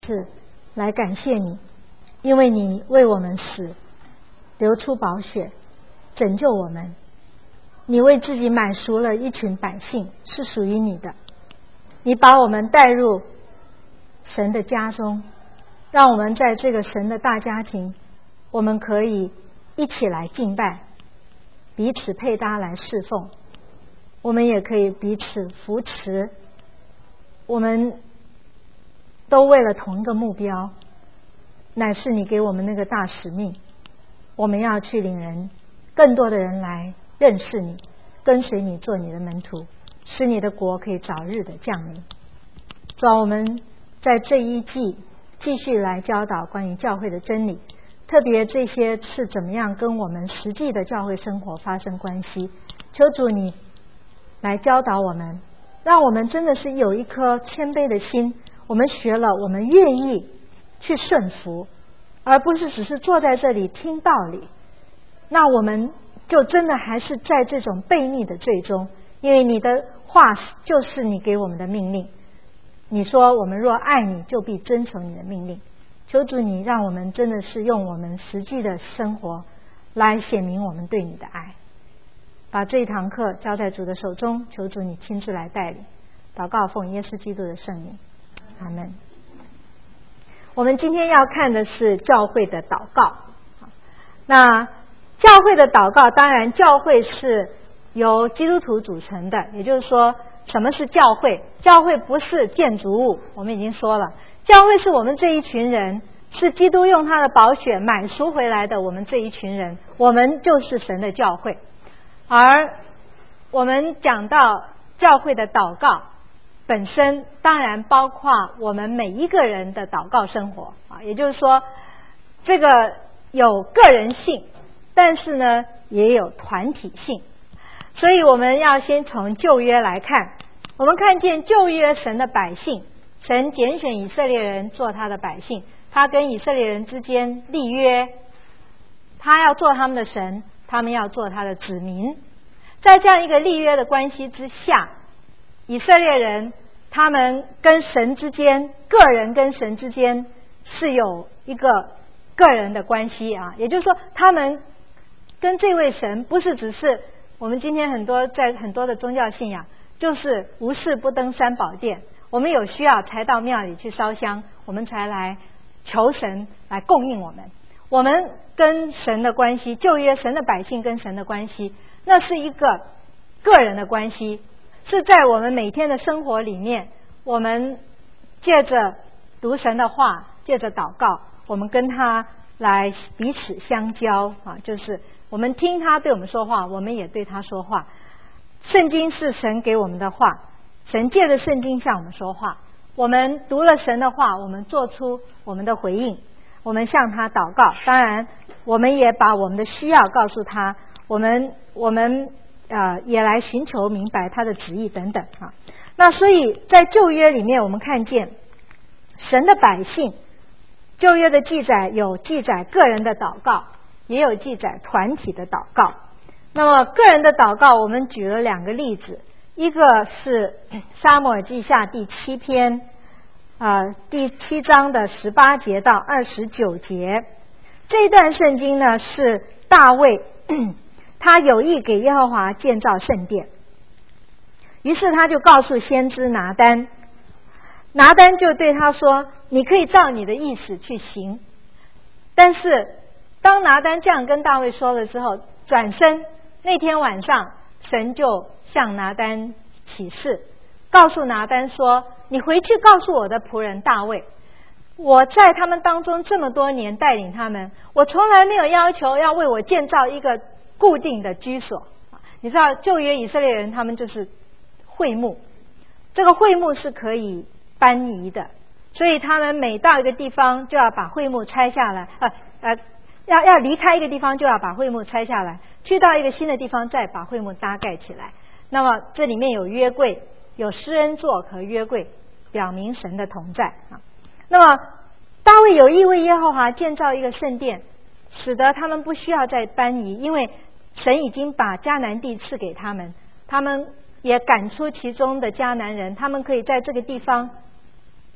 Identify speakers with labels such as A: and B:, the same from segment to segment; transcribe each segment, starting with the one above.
A: 是来感谢你，因为你为我们死，流出宝血，拯救我们。你为自己买赎了一群百姓，是属于你的。你把我们带入神的家中，让我们在这个神的大家庭，我们可以一起来敬拜，彼此配搭来侍奉，我们也可以彼此扶持，我们都为了同一个目标，乃是你给我们那个大使命，我们要去领人，更多的人来认识你，跟随你，做你的门徒，使你的国可以早日的降临。主啊，我们在这一季继续来教导关于教会的真理，特别这些是怎么样跟我们实际的教会生活发生关系。求主你来教导我们，让我们真的是有一颗谦卑的心，我们学了，我们愿意去顺服，而不是只是坐在这里听道理，那我们就真的还是在这种悖逆的罪中。因为你的话就是你给我们的命令，你说我们若爱你，就必遵守你的命令。求主你让我们真的是用我们实际的生活来显明我们对你的爱。把这一堂课交在主的手中，求主你亲自来带领。祷告奉耶稣基督的圣名，阿们。我们今天要看的是教会的祷告。那教会的祷告，当然教会是由基督徒组成的，也就是说什么是教会？教会不是建筑物，我们已经说了，教会是我们这一群人，是基督用他的宝血买赎回来的，我们这一群人，我们就是神的教会。而我们讲到教会的祷告本身，当然包括我们每一个人的祷告生活啊，也就是说这个有个人性，但是呢也有团体性。所以我们要先从旧约来看，我们看见旧约神的百姓，神拣选以色列人做他的百姓，他跟以色列人之间立约，他要做他们的神，他们要做他的子民。在这样一个立约的关系之下，以色列人他们跟神之间，个人跟神之间是有一个个人的关系啊，也就是说他们跟这位神不是只是我们今天在很多的宗教信仰，就是无事不登三宝殿，我们有需要才到庙里去烧香，我们才来求神来供应我们。我们跟神的关系，旧约神的百姓跟神的关系，那是一个个人的关系，是在我们每天的生活里面，我们借着读神的话，借着祷告，我们跟他来彼此相交啊，就是我们听他对我们说话，我们也对他说话。圣经是神给我们的话，神借着圣经向我们说话，我们读了神的话，我们做出我们的回应，我们向他祷告，当然我们也把我们的需要告诉他，我们也来寻求明白他的旨意等等啊。那所以在旧约里面，我们看见神的百姓，旧约的记载有记载个人的祷告，也有记载团体的祷告。那么个人的祷告，我们举了2个例子，一个是撒母耳记下第7篇第7章的18节到29节。这一段圣经呢，是大卫他有意给耶和华建造圣殿，于是他就告诉先知拿单，拿单就对他说，你可以照你的意思去行。但是当拿单这样跟大卫说了之后，转身那天晚上，神就向拿单启示，告诉拿单说，你回去告诉我的仆人大卫，我在他们当中这么多年带领他们，我从来没有要求要为我建造一个固定的居所。你知道旧约以色列人他们就是会幕，这个会幕是可以搬移的，所以他们每到一个地方就要把会幕拆下来，要离开一个地方就要把会幕拆下来，去到一个新的地方再把会幕搭盖起来。那么这里面有约柜，有施恩座和约柜，表明神的同在啊。那么大卫有意为耶和华建造一个圣殿，使得他们不需要再搬移，因为神已经把迦南地赐给他们，他们也赶出其中的迦南人，他们可以在这个地方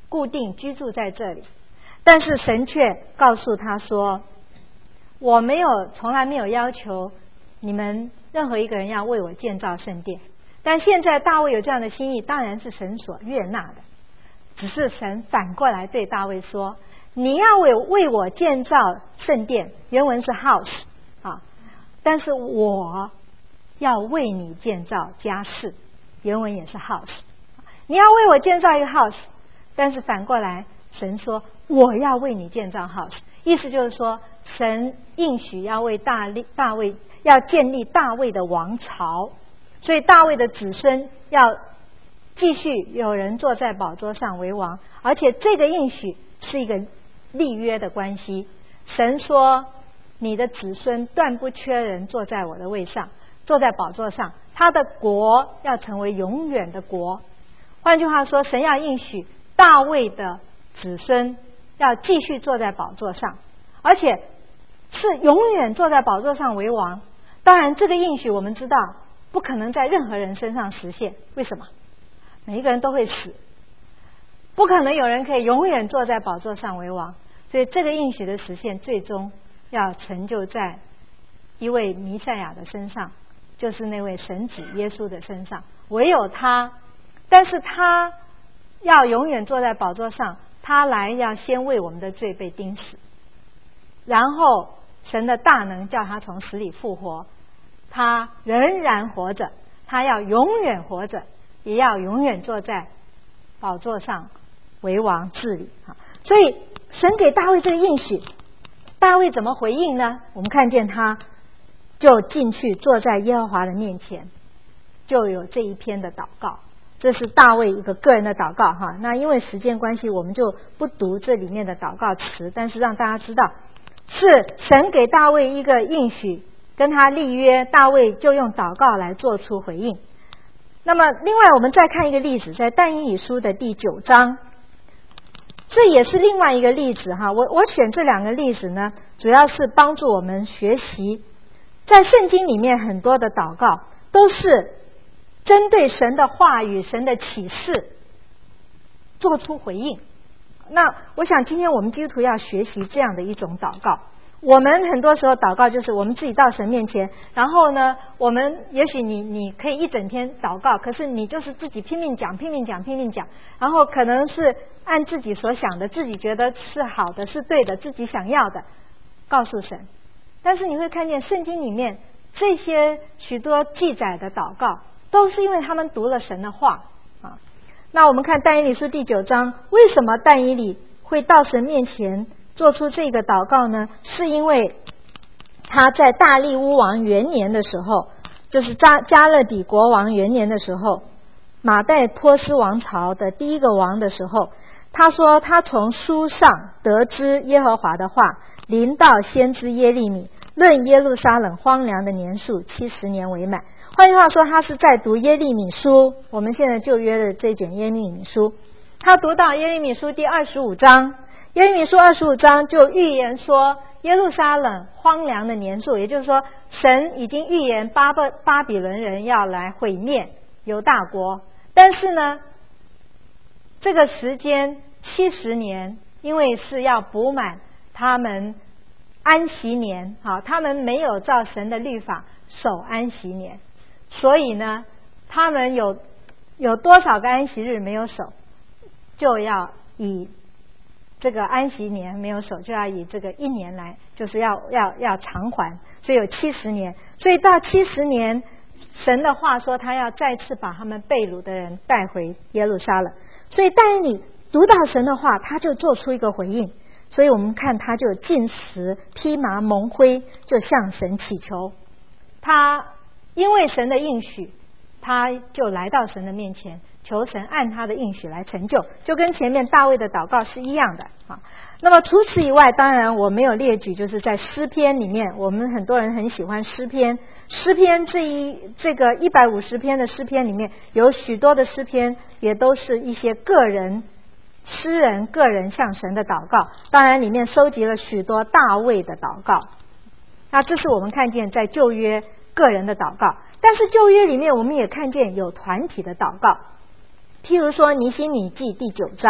A: 固定居住在这里。但是神却告诉他说，我从来没有要求你们任何一个人要为我建造圣殿，但现在大卫有这样的心意，当然是神所悦纳的。只是神反过来对大卫说，你要为我建造圣殿，原文是 house 啊，但是我要为你建造家室，原文也是 house。你要为我建造一个 house， 但是反过来神说我要为你建造 house， 意思就是说神应许要为大卫要建立大卫的王朝，所以大卫的子孙要继续有人坐在宝座上为王，而且这个应许是一个立约的关系。神说你的子孙断不缺人坐在我的位上，坐在宝座上，他的国要成为永远的国。换句话说，神要应许大卫的子孙要继续坐在宝座上，而且是永远坐在宝座上为王。当然这个应许我们知道不可能在任何人身上实现，为什么？每一个人都会死，不可能有人可以永远坐在宝座上为王，所以这个应许的实现最终要成就在一位弥赛亚的身上，就是那位神子耶稣的身上。唯有他，但是他要永远坐在宝座上，他来要先为我们的罪被钉死，然后神的大能叫他从死里复活，他仍然活着，他要永远活着，也要永远坐在宝座上为王治理。所以神给大卫这个应许，大卫怎么回应呢？我们看见他就进去坐在耶和华的面前，就有这一篇的祷告。这是大卫一个个人的祷告哈。那因为时间关系，我们就不读这里面的祷告词，但是让大家知道是神给大卫一个应许，跟他立约，大卫就用祷告来做出回应。那么另外我们再看一个例子，在但以理书的第9章，这也是另外一个例子哈。我选这两个例子呢，主要是帮助我们学习，在圣经里面很多的祷告都是针对神的话语、神的启示做出回应。那我想今天我们基督徒要学习这样的一种祷告。我们很多时候祷告就是我们自己到神面前，然后呢我们也许你可以一整天祷告，可是你就是自己拼命讲，然后可能是按自己所想的，自己觉得是好的是对的，自己想要的告诉神。但是你会看见圣经里面这些许多记载的祷告都是因为他们读了神的话啊。那我们看但以理书第9章，为什么但以理会到神面前做出这个祷告呢？是因为他在大利乌王元年的时候，就是加勒底国王元年的时候，马代波斯王朝的第一个王的时候，他说他从书上得知耶和华的话临到先知耶利米，论耶路撒冷荒凉的年数70年为满。换句话说，他是在读耶利米书，我们现在旧约的这卷耶利米书，他读到耶利米书第25章，耶利米书25章就预言说耶路撒冷荒凉的年数，也就是说神已经预言巴比伦人要来毁灭犹大国。但是呢这个时间70年，因为是要补满他们安息年，他们没有照神的律法守安息年，所以呢他们有多少个安息日没有守，就要以这个安息年没有守，就要以这个1年来，就是要偿还，所以有70年。所以到70年，神的话说他要再次把他们被掳的人带回耶路撒冷。所以但以理读到神的话，他就做出一个回应。所以我们看他就进食披麻蒙灰，就向神祈求。他因为神的应许，他就来到神的面前，求神按他的应许来成就，就跟前面大卫的祷告是一样的啊。那么除此以外，当然我没有列举，就是在诗篇里面，我们很多人很喜欢诗篇。诗篇这个150篇的诗篇里面，有许多的诗篇也都是一些诗人个人向神的祷告，当然里面收集了许多大卫的祷告。那这是我们看见在旧约个人的祷告，但是旧约里面我们也看见有团体的祷告。譬如说尼希米记第9章，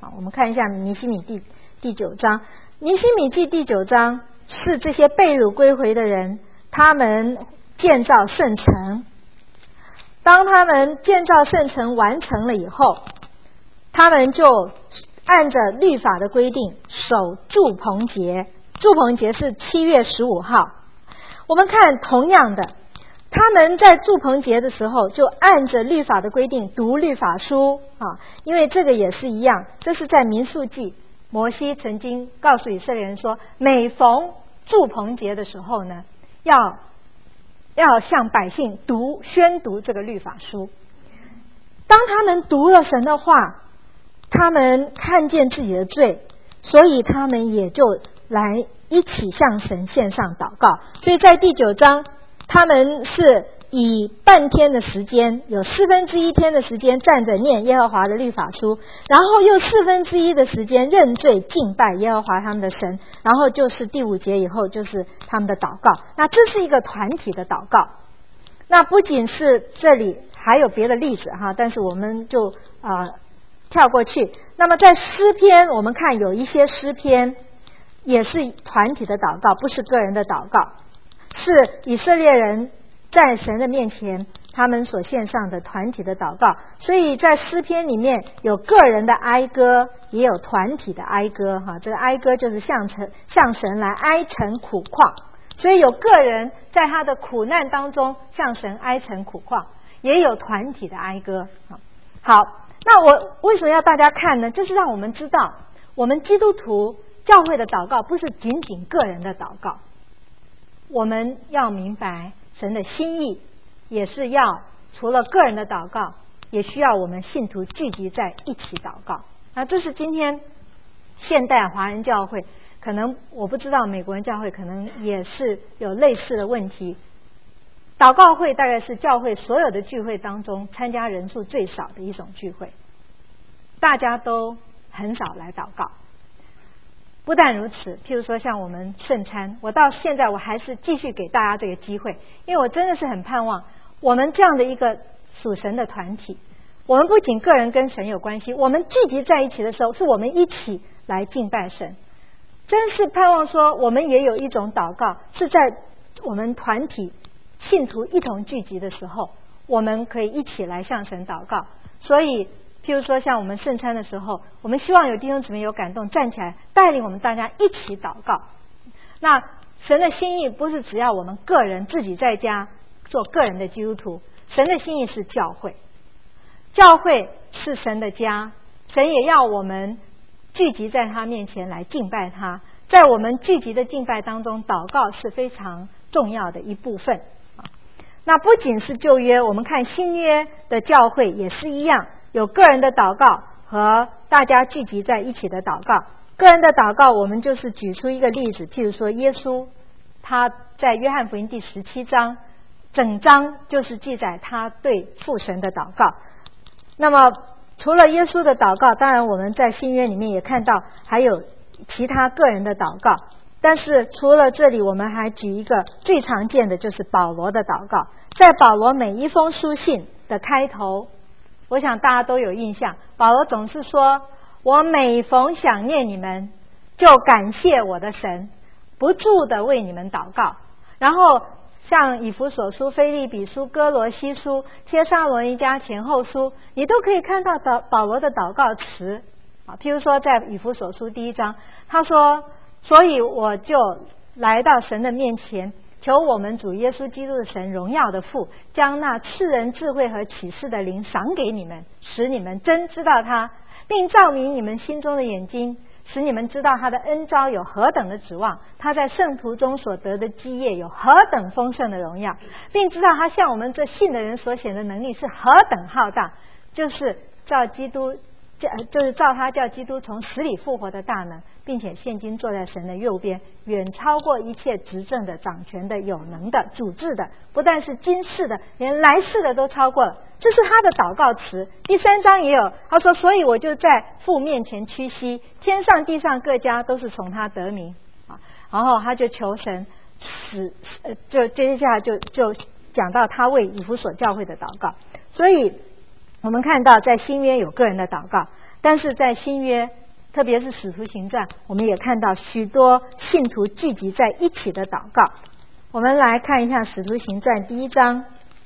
A: 我们看一下尼希米第9章。尼希米记第9章是这些被掳归回的人，他们建造圣城。当他们建造圣城完成了以后，他们就按着律法的规定守住棚节。住棚节是7月15号。我们看同样的，他们在住棚节的时候就按着律法的规定读律法书因为这个也是一样，这是在民数记，摩西曾经告诉以色列人说，每逢住棚节的时候呢，要向百姓宣读这个律法书。当他们读了神的话，他们看见自己的罪，所以他们也就来一起向神献上祷告。所以在第9章，他们是以半天的时间，有1/4天的时间站着念耶和华的律法书，然后又1/4的时间认罪敬拜耶和华他们的神，然后就是第5节以后就是他们的祷告。那这是一个团体的祷告。那不仅是这里，还有别的例子但是我们就跳过去。那么在诗篇，我们看有一些诗篇也是团体的祷告，不是个人的祷告，是以色列人在神的面前他们所献上的团体的祷告。所以在诗篇里面有个人的哀歌，也有团体的哀歌这个哀歌就是向神来哀陈苦况，所以有个人在他的苦难当中向神哀陈苦况，也有团体的哀歌。好，那我为什么要大家看呢？就是让我们知道，我们基督徒教会的祷告不是仅仅个人的祷告，我们要明白神的心意，也是要除了个人的祷告，也需要我们信徒聚集在一起祷告。那这是今天现代华人教会，可能我不知道美国人教会可能也是有类似的问题。祷告会大概是教会所有的聚会当中参加人数最少的一种聚会，大家都很少来祷告。不但如此，譬如说像我们圣餐，我到现在我还是继续给大家这个机会，因为我真的是很盼望我们这样的一个属神的团体，我们不仅个人跟神有关系，我们聚集在一起的时候是我们一起来敬拜神。真是盼望说我们也有一种祷告，是在我们团体信徒一同聚集的时候，我们可以一起来向神祷告。所以譬如说像我们圣餐的时候，我们希望有弟兄姊妹有感动站起来带领我们大家一起祷告。那神的心意不是只要我们个人自己在家做个人的基督徒，神的心意是教会，教会是神的家，神也要我们聚集在他面前来敬拜他。在我们聚集的敬拜当中，祷告是非常重要的一部分。那不仅是旧约，我们看新约的教会也是一样，有个人的祷告和大家聚集在一起的祷告。个人的祷告我们就是举出一个例子，譬如说耶稣他在约翰福音第17章，整章就是记载他对父神的祷告。那么除了耶稣的祷告，当然我们在新约里面也看到还有其他个人的祷告，但是除了这里，我们还举一个最常见的，就是保罗的祷告。在保罗每一封书信的开头，我想大家都有印象，保罗总是说，我每逢想念你们，就感谢我的神，不住的为你们祷告。然后像以弗所书、腓立比书、哥罗西书、帖撒罗尼迦前后书，你都可以看到保罗的祷告词譬如说在以弗所书第1章，他说，所以我就来到神的面前，求我们主耶稣基督的神荣耀的父，将那赐人智慧和启示的灵赏给你们，使你们真知道他，并照明你们心中的眼睛，使你们知道他的恩召有何等的指望，他在圣徒中所得的基业有何等丰盛的荣耀，并知道他向我们这信的人所显的能力是何等浩大，就是照他叫基督从死里复活的大能，并且现今坐在神的右边，远超过一切执政的、掌权的、有能的、主治的，不但是今世的，连来世的都超过了。这是他的祷告词。第3章也有，他说，所以我就在父面前屈膝，天上地上各家都是从他得名然后他就求神就接下来就讲到他为以弗所教会的祷告。所以我们看到在新约有个人的祷告， 但是在新约，特别是使徒行传，我们也看到许多信徒聚集在一起的祷告。我们来看一下使徒行传第1章。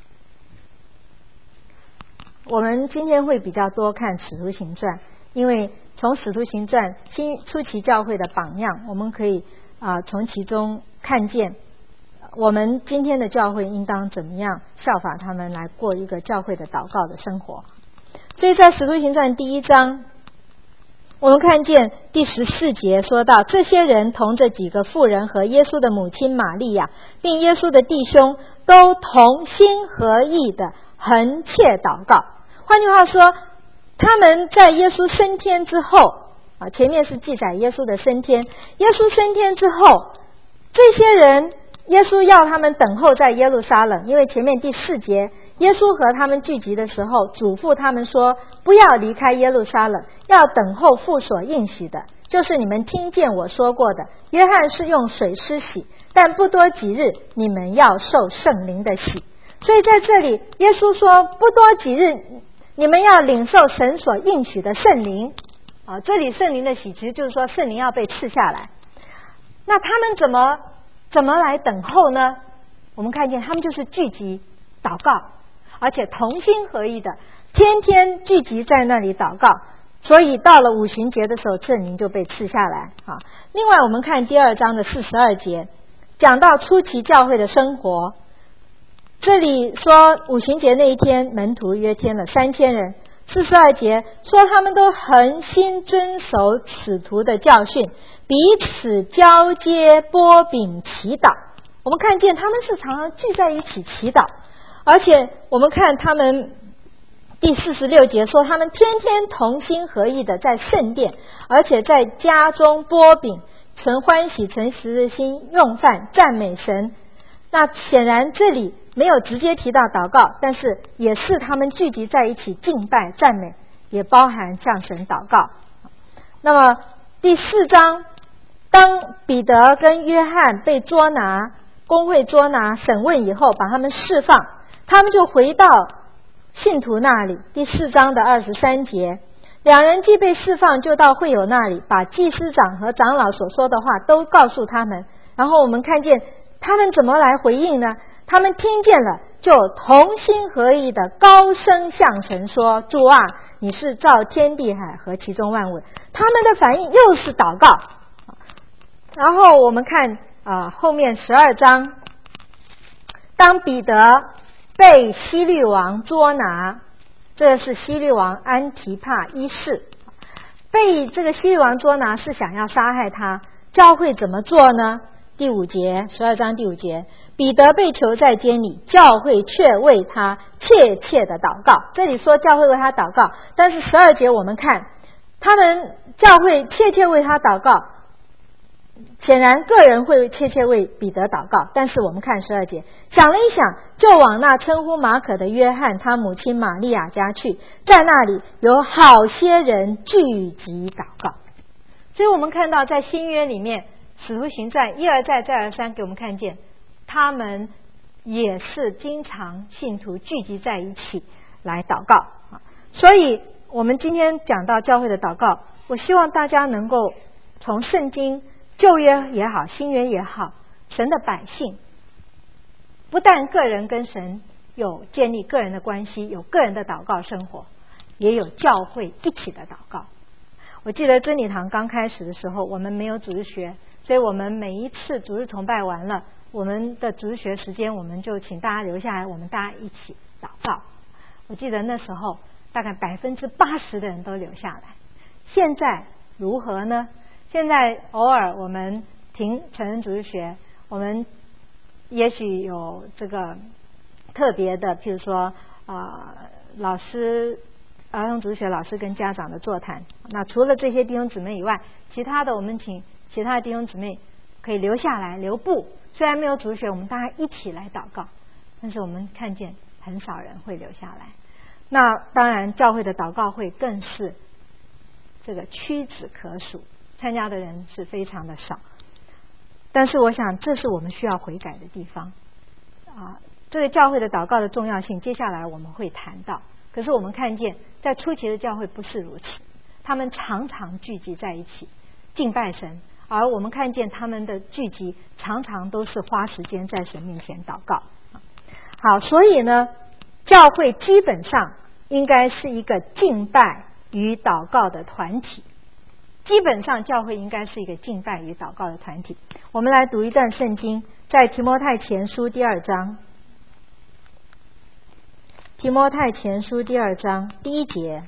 A: 我们今天会比较多看使徒行传，因为从使徒行传初期教会的榜样，我们可以从其中看见我们今天的教会应当怎么样效法他们来过一个教会的祷告的生活。所以在使徒行传第1章，我们看见第14节说到，这些人同着几个妇人和耶稣的母亲玛利亚，并耶稣的弟兄，都同心合意的恒切祷告。换句话说，他们在耶稣升天之后前面是记载耶稣的升天，耶稣升天之后，这些人耶稣要他们等候在耶路撒冷，因为前面第4节耶稣和他们聚集的时候嘱咐他们说，不要离开耶路撒冷，要等候父所应许的，就是你们听见我说过的，约翰是用水施洗，但不多几日你们要受圣灵的洗。所以在这里耶稣说，不多几日你们要领受神所应许的圣灵这里圣灵的洗其实就是说圣灵要被赐下来。那他们怎么来等候呢？我们看见他们就是聚集祷告，而且同心合意的天天聚集在那里祷告，所以到了五旬节的时候圣灵就被赐下来另外我们看第2章的42节，讲到初期教会的生活。这里说五旬节那一天门徒约添了3000人，42节说他们都恒心遵守使徒的教训，彼此交接擘饼祈祷。我们看见他们是常常聚在一起祈祷，而且我们看他们第46节说他们天天同心合意的在圣殿，而且在家中擘饼，存欢喜存实的心用饭赞美神。那显然这里没有直接提到祷告，但是也是他们聚集在一起敬拜赞美，也包含向神祷告。那么第4章，当彼得跟约翰被捉拿，公会捉拿审问以后，把他们释放，他们就回到信徒那里。第4章的23节，两人既被释放，就到会友那里，把祭司长和长老所说的话都告诉他们。然后我们看见他们怎么来回应呢？他们听见了，就同心合意的高声向神说，主啊，你是造天地海和其中万物。他们的反应又是祷告。然后我们看后面12章，当彼得被希律王捉拿，这是希律王安提帕一世，被这个希律王捉拿是想要杀害他，教会怎么做呢？第5节，12章第5节，彼得被囚在监里，教会却为他切切的祷告。这里说教会为他祷告，但是12节我们看他们教会切切为他祷告，显然个人会切切为彼得祷告，但是我们看12节，想了一想，就往那称呼马可的约翰他母亲玛利亚家去，在那里有好些人聚集祷告。所以我们看到在新约里面使徒行传一而再再而三给我们看见，他们也是经常信徒聚集在一起来祷告所以我们今天讲到教会的祷告，我希望大家能够从圣经旧约也好新约也好，神的百姓不但个人跟神有建立个人的关系，有个人的祷告生活，也有教会一起的祷告。我记得真理堂刚开始的时候，我们没有组织学，所以我们每一次组织崇拜完了，我们的组织学时间，我们就请大家留下来，我们大家一起祷告。我记得那时候大概80%的人都留下来。现在如何呢？现在偶尔我们停成人组织学，我们也许有这个特别的，譬如说老师儿童组织学老师跟家长的座谈，那除了这些弟兄姊妹以外，其他的我们请其他的弟兄姊妹可以留下来留步。虽然没有组织学，我们大家一起来祷告，但是我们看见很少人会留下来。那当然教会的祷告会更是这个屈指可数，参加的人是非常的少。但是我想这是我们需要悔改的地方这个教会的祷告的重要性接下来我们会谈到。可是我们看见在初期的教会不是如此， 他们常常聚集在一起敬拜神，而我们看见他们的聚集常常都是花时间在神面前祷告。好，所以呢，教会基本上应该是一个敬拜与祷告的团体。基本上教会应该是一个敬拜与祷告的团体。我们来读一段圣经，在提摩太前书第2章。提摩太前书第2章第1节，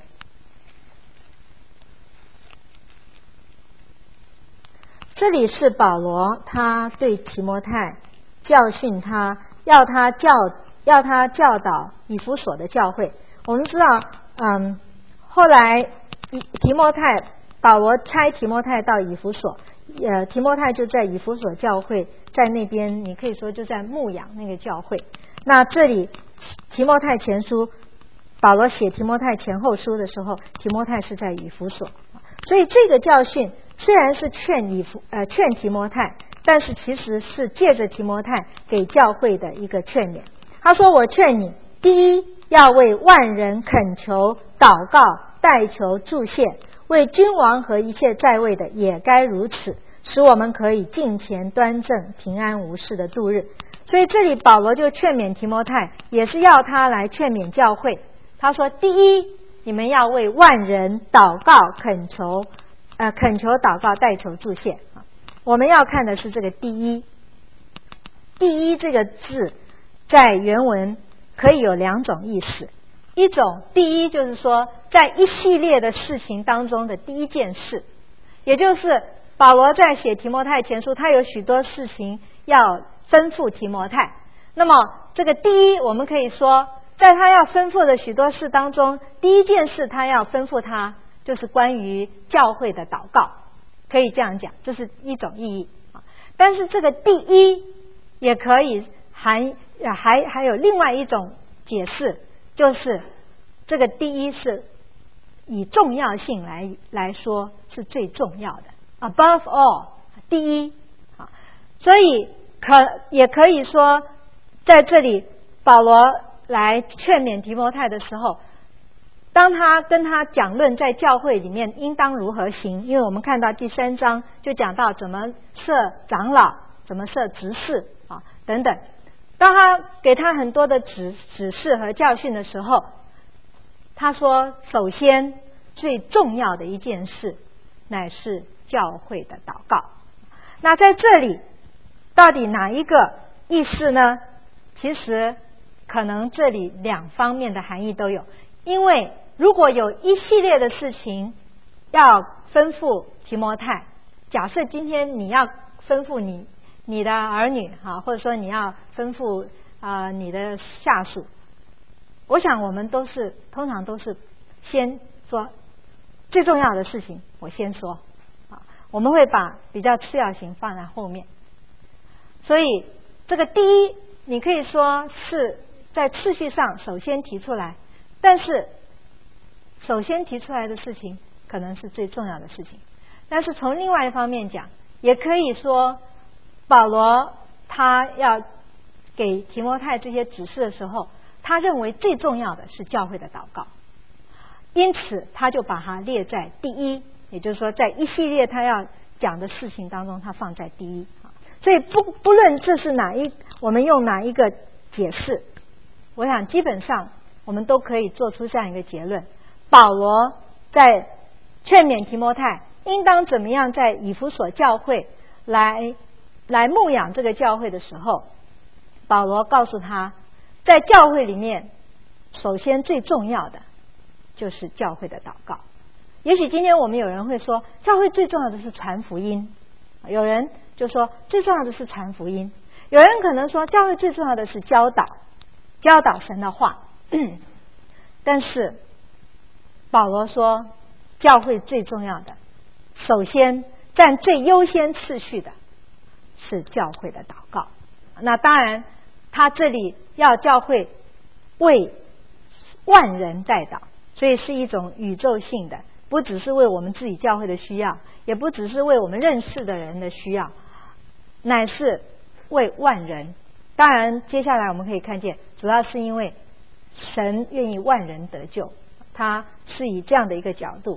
A: 这里是保罗他对提摩太教训他，要他教导以弗所的教会。我们知道后来保罗差提摩太到以弗所，提摩太就在以弗所教会，在那边你可以说就在牧养那个教会。那这里提摩太前书，保罗写提摩太前后书的时候，提摩太是在以弗所，所以这个教训虽然是劝提摩太，但是其实是借着提摩太给教会的一个劝勉。他说：我劝你，第一要为万人恳求、祷告、代求、祝谢，为君王和一切在位的也该如此，使我们可以敬虔端正、平安无事的度日。所以这里保罗就劝勉提摩太，也是要他来劝勉教会。他说：第一，你们要为万人祷告、恳求、祷告、代求、祝谢。我们要看的是这个第一。第一这个字在原文可以有2种意思。一种，第一就是说在一系列的事情当中的第一件事，也就是保罗在写提摩太前书，他有许多事情要吩咐提摩太。那么这个第一，我们可以说在他要吩咐的许多事当中，第一件事他要吩咐他就是关于教会的祷告，可以这样讲，这是一种意义。但是这个第一也可以还有另外一种解释，就是这个第一是以重要性来说是最重要的 ，above all， 第一。所以也可以说，在这里保罗来劝勉提摩太的时候，当他跟他讲论在教会里面应当如何行，因为我们看到第3章就讲到怎么设长老，怎么设执事等等。当他给他很多的指示和教训的时候，他说首先最重要的一件事乃是教会的祷告。那在这里到底哪一个意思呢？其实可能这里2方面的含义都有。因为如果有一系列的事情要吩咐提摩太，假设今天你要吩咐你的儿女或者说你要吩咐你的下属，我想我们通常都是先说最重要的事情，我先说我们会把比较次要型放在后面。所以这个第一，你可以说是在次序上首先提出来，但是首先提出来的事情可能是最重要的事情。但是从另外一方面讲，也可以说保罗他要给提摩太这些指示的时候，他认为最重要的是教会的祷告，因此他就把它列在第一，也就是说在一系列他要讲的事情当中他放在第一。所以不论这是我们用哪一个解释，我想基本上我们都可以做出这样一个结论：保罗在劝勉提摩太应当怎么样在以弗所教会来牧养这个教会的时候，保罗告诉他，在教会里面首先最重要的就是教会的祷告。也许今天我们有人会说，教会最重要的是传福音，有人就说最重要的是传福音，有人可能说教会最重要的是教导神的话但是保罗说教会最重要的，首先占最优先次序的是教会的祷告。那当然他这里要教会为万人代祷，所以是一种宇宙性的，不只是为我们自己教会的需要，也不只是为我们认识的人的需要，乃是为万人。当然接下来我们可以看见，主要是因为神愿意万人得救，他是以这样的一个角度。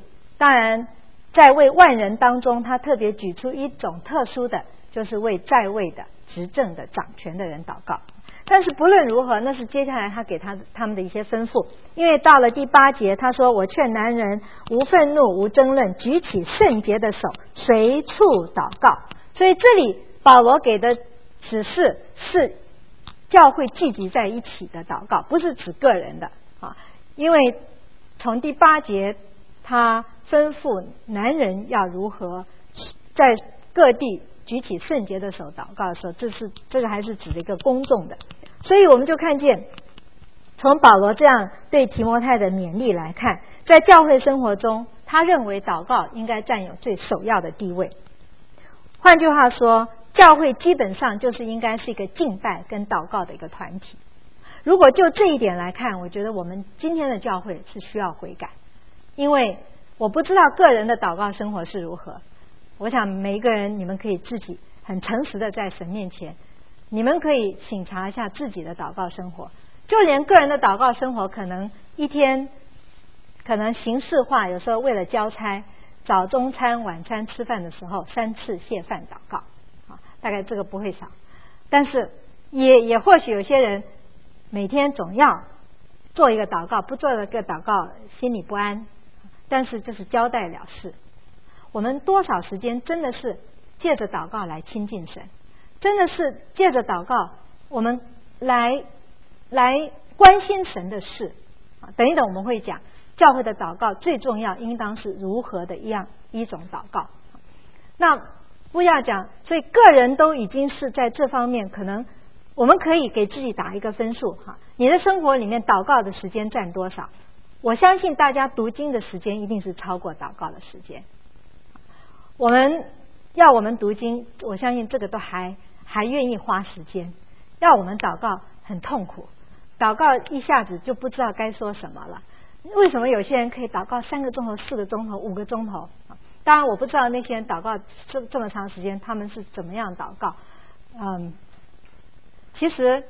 A: 当然在为万人当中，他特别举出一种特殊的，就是为在位的执政的掌权的人祷告。但是不论如何，那是接下来他给他们的一些吩咐。因为到了第8节，他说：“我劝男人无愤怒无争论，举起圣洁的手，随处祷告。”所以这里保罗给的指示是教会聚集在一起的祷告，不是指个人的啊。因为从第8节他吩咐男人要如何在各地举起圣洁的手祷告的时候，这个还是指的一个公众的。所以我们就看见，从保罗这样对提摩太的勉励来看，在教会生活中，他认为祷告应该占有最首要的地位。换句话说，教会基本上就是应该是一个敬拜跟祷告的一个团体。如果就这一点来看，我觉得我们今天的教会是需要悔改。因为我不知道个人的祷告生活是如何，我想每一个人你们可以自己很诚实的在神面前，你们可以省察一下自己的祷告生活。就连个人的祷告生活，可能一天可能形式化，有时候为了交差，早中餐晚餐吃饭的时候3次谢饭祷告啊，大概这个不会少。但是也或许有些人每天总要做一个祷告，不做一个祷告心里不安，但是这是交代了事。我们多少时间真的是借着祷告来亲近神，真的是借着祷告我们来关心神的事啊。等一等我们会讲教会的祷告最重要应当是如何的一种祷告。那不要讲，所以个人都已经是在这方面，可能我们可以给自己打一个分数哈。你的生活里面祷告的时间占多少？我相信大家读经的时间一定是超过祷告的时间。我们读经，我相信这个都还愿意花时间。要我们祷告很痛苦，祷告一下子就不知道该说什么了。为什么有些人可以祷告3个钟头、4个钟头、5个钟头？当然我不知道那些人祷告这么长时间他们是怎么样祷告。其实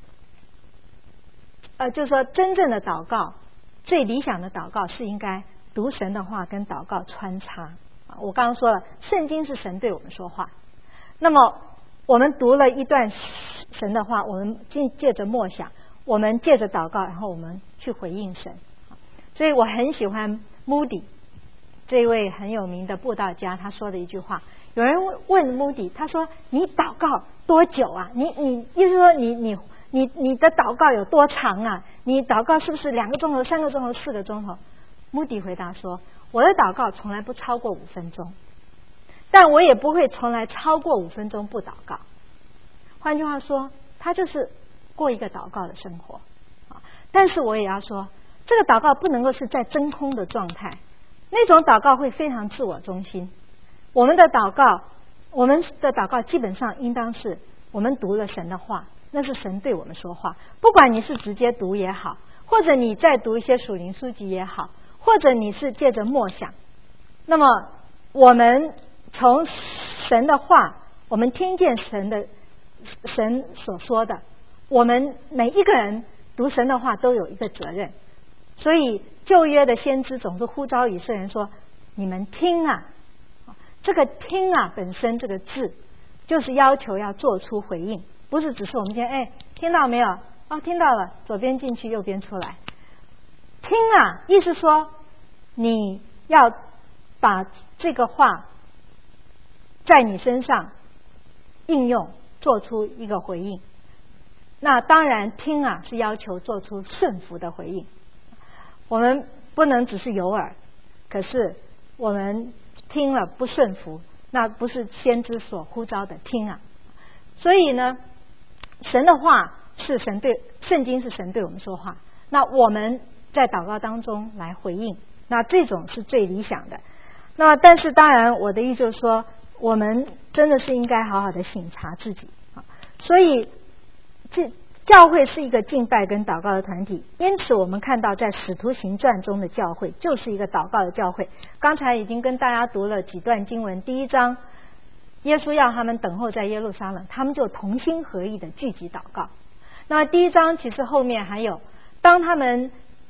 A: 就是说真正的祷告，最理想的祷告是应该读神的话跟祷告穿插。我刚刚说了，圣经是神对我们说话，那么我们读了一段神的话，我们借着默想，我们借着祷告，然后我们去回应神。所以我很喜欢 Moody 这位很有名的布道家，他说的一句话。有人问 Moody， 他说：“你祷告多久啊？你意思说你的祷告有多长啊？你祷告是不是2个钟头、3个钟头、4个钟头？” Moody 回答说：“我的祷告从来不超过5分钟，但我也不会从来超过5分钟不祷告。”换句话说，他就是过一个祷告的生活。但是我也要说，这个祷告不能够是在真空的状态，那种祷告会非常自我中心。我们的祷告基本上应当是我们读了神的话，那是神对我们说话，不管你是直接读也好，或者你在读一些属灵书籍也好，或者你是借着默想。那么我们从神的话，我们听见神所说的，我们每一个人读神的话都有一个责任。所以旧约的先知总是呼召以色列人说：“你们听啊！”这个听啊本身这个字就是要求要做出回应，不是只是我们今天听到没有？听到了，左边进去右边出来。听啊，意思说你要把这个话在你身上应用，做出一个回应。那当然听啊是要求做出顺服的回应。我们不能只是有耳，可是我们听了不顺服，那不是先知所呼召的听啊。所以呢，神的话是圣经是神对我们说话，那我们在祷告当中来回应，那这种是最理想的。那但是当然我的意思就是说，我们真的是应该好好的省察自己啊。所以教会是一个敬拜跟祷告的团体，因此我们看到在使徒行传中的教会就是一个祷告的教会。刚才已经跟大家读了几段经文，第1章耶稣要他们等候在耶路撒冷，他们就同心合意的聚集祷告。那第1章其实后面还有，当他们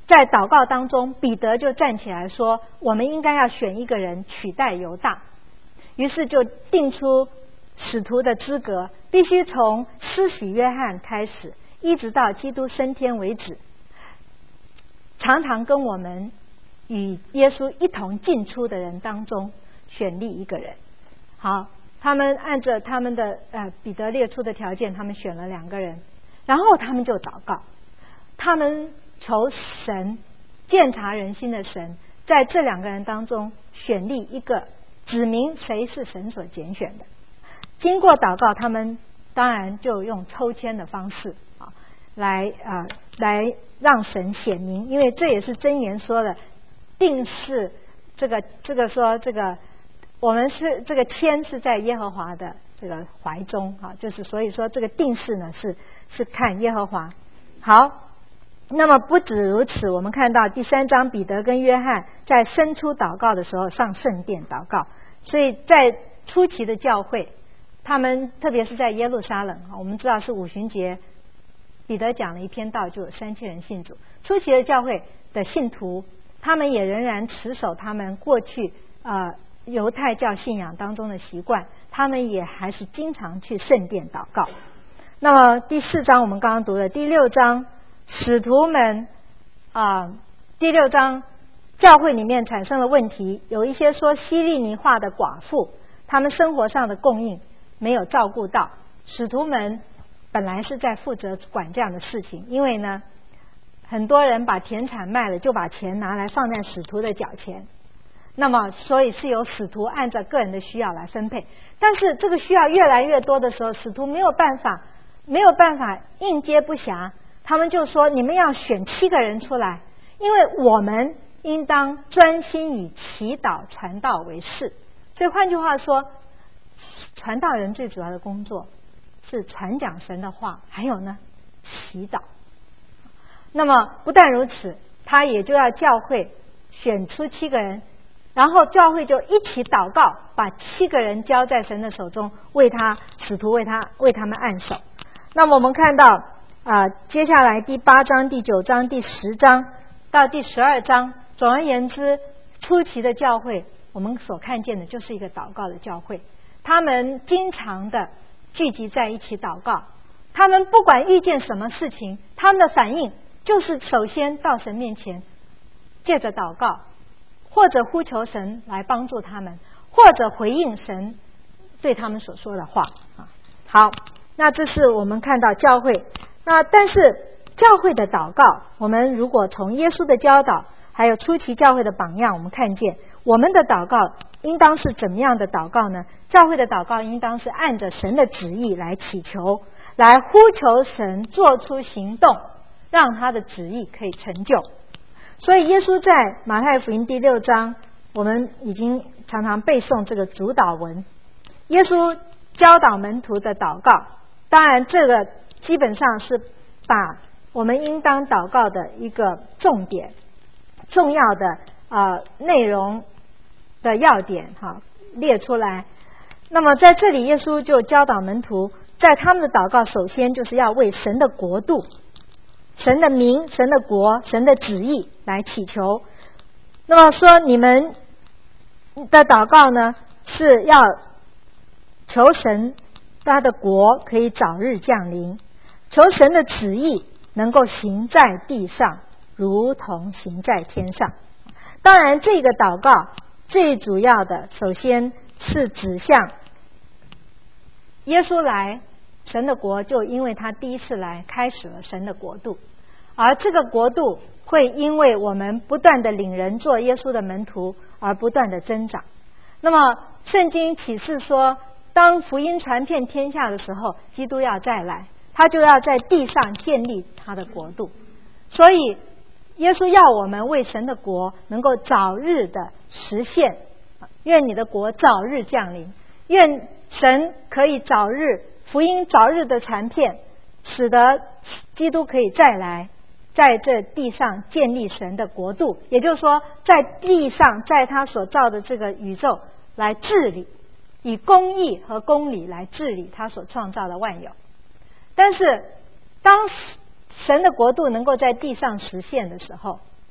A: 在祷告当中，彼得就站起来说，我们应该要选一个人取代犹大，于是就定出使徒的资格，必须从施洗约翰开始，一直到基督升天为止，常常跟我们与耶稣一同进出的人当中选立一个人。好，他们按着他们的彼得列出的条件，他们选了2个人，然后他们就祷告，他们求神鉴察人心的神，在这2个人当中选立一个，指明谁是神所拣选的。经过祷告，他们当然就用抽签的方式来让神显明，因为这也是箴言说的，定是这个说这个我们是这个签是在耶和华的这个怀中就是所以说这个定事呢是看耶和华。好，那么不止如此，我们看到第3章彼得跟约翰在申初祷告的时候上圣殿祷告，所以在初期的教会，他们特别是在耶路撒冷，我们知道是五旬节，彼得讲了一篇道，就有3000人信主。初期的教会的信徒，他们也仍然持守他们过去犹太教信仰当中的习惯，他们也还是经常去圣殿祷告。那么第4章我们刚刚读的，第6章使徒们第6章教会里面产生了问题，有一些说希利尼化的寡妇，他们生活上的供应没有照顾到，使徒们本来是在负责管这样的事情，因为呢很多人把田产卖了，就把钱拿来放在使徒的脚前，那么所以是由使徒按照个人的需要来分配。但是这个需要越来越多的时候，使徒没有办法应接不暇，他们就说你们要选7个人出来，因为我们应当专心以祈祷传道为事。所以换句话说，传道人最主要的工作是传讲神的话，还有呢祈祷。那么不但如此，他也就要教会选出7个人，然后教会就一起祷告，把7个人交在神的手中，为使徒为他们按手。那么我们看到接下来第8章、第9章、第10章到第12章，总而言之，初期的教会我们所看见的就是一个祷告的教会，他们经常的聚集在一起祷告，他们不管遇见什么事情，他们的反应就是首先到神面前，借着祷告，或者呼求神来帮助他们，或者回应神对他们所说的话好，那这是我们看到教会。那但是教会的祷告，我们如果从耶稣的教导还有初期教会的榜样，我们看见我们的祷告应当是怎么样的祷告呢？教会的祷告应当是按着神的旨意来祈求，来呼求神做出行动，让他的旨意可以成就。所以耶稣在马太福音第6章，我们已经常常背诵这个主祷文，耶稣教导门徒的祷告，当然这个基本上是把我们应当祷告的一个重点重要的内容的要点列出来。那么在这里耶稣就教导门徒，在他们的祷告首先就是要为神的国度、神的名、神的国、神的旨意来祈求。那么说你们的祷告呢，是要求神他的国可以早日降临，求神的旨意能够行在地上如同行在天上。当然这个祷告最主要的首先是指向耶稣来，神的国就因为他第一次来开始了神的国度，而这个国度会因为我们不断的领人做耶稣的门徒而不断的增长。那么圣经启示说，当福音传遍天下的时候，基督要再来，他就要在地上建立他的国度。所以耶稣要我们为神的国能够早日的实现，愿你的国早日降临，愿神可以早日福音早日的传遍，使得基督可以再来，在这地上建立神的国度，也就是说在地上，在他所造的这个宇宙来治理，以公义和公理来治理他所创造的万有。但是当神的国度能够在地上实现的时候，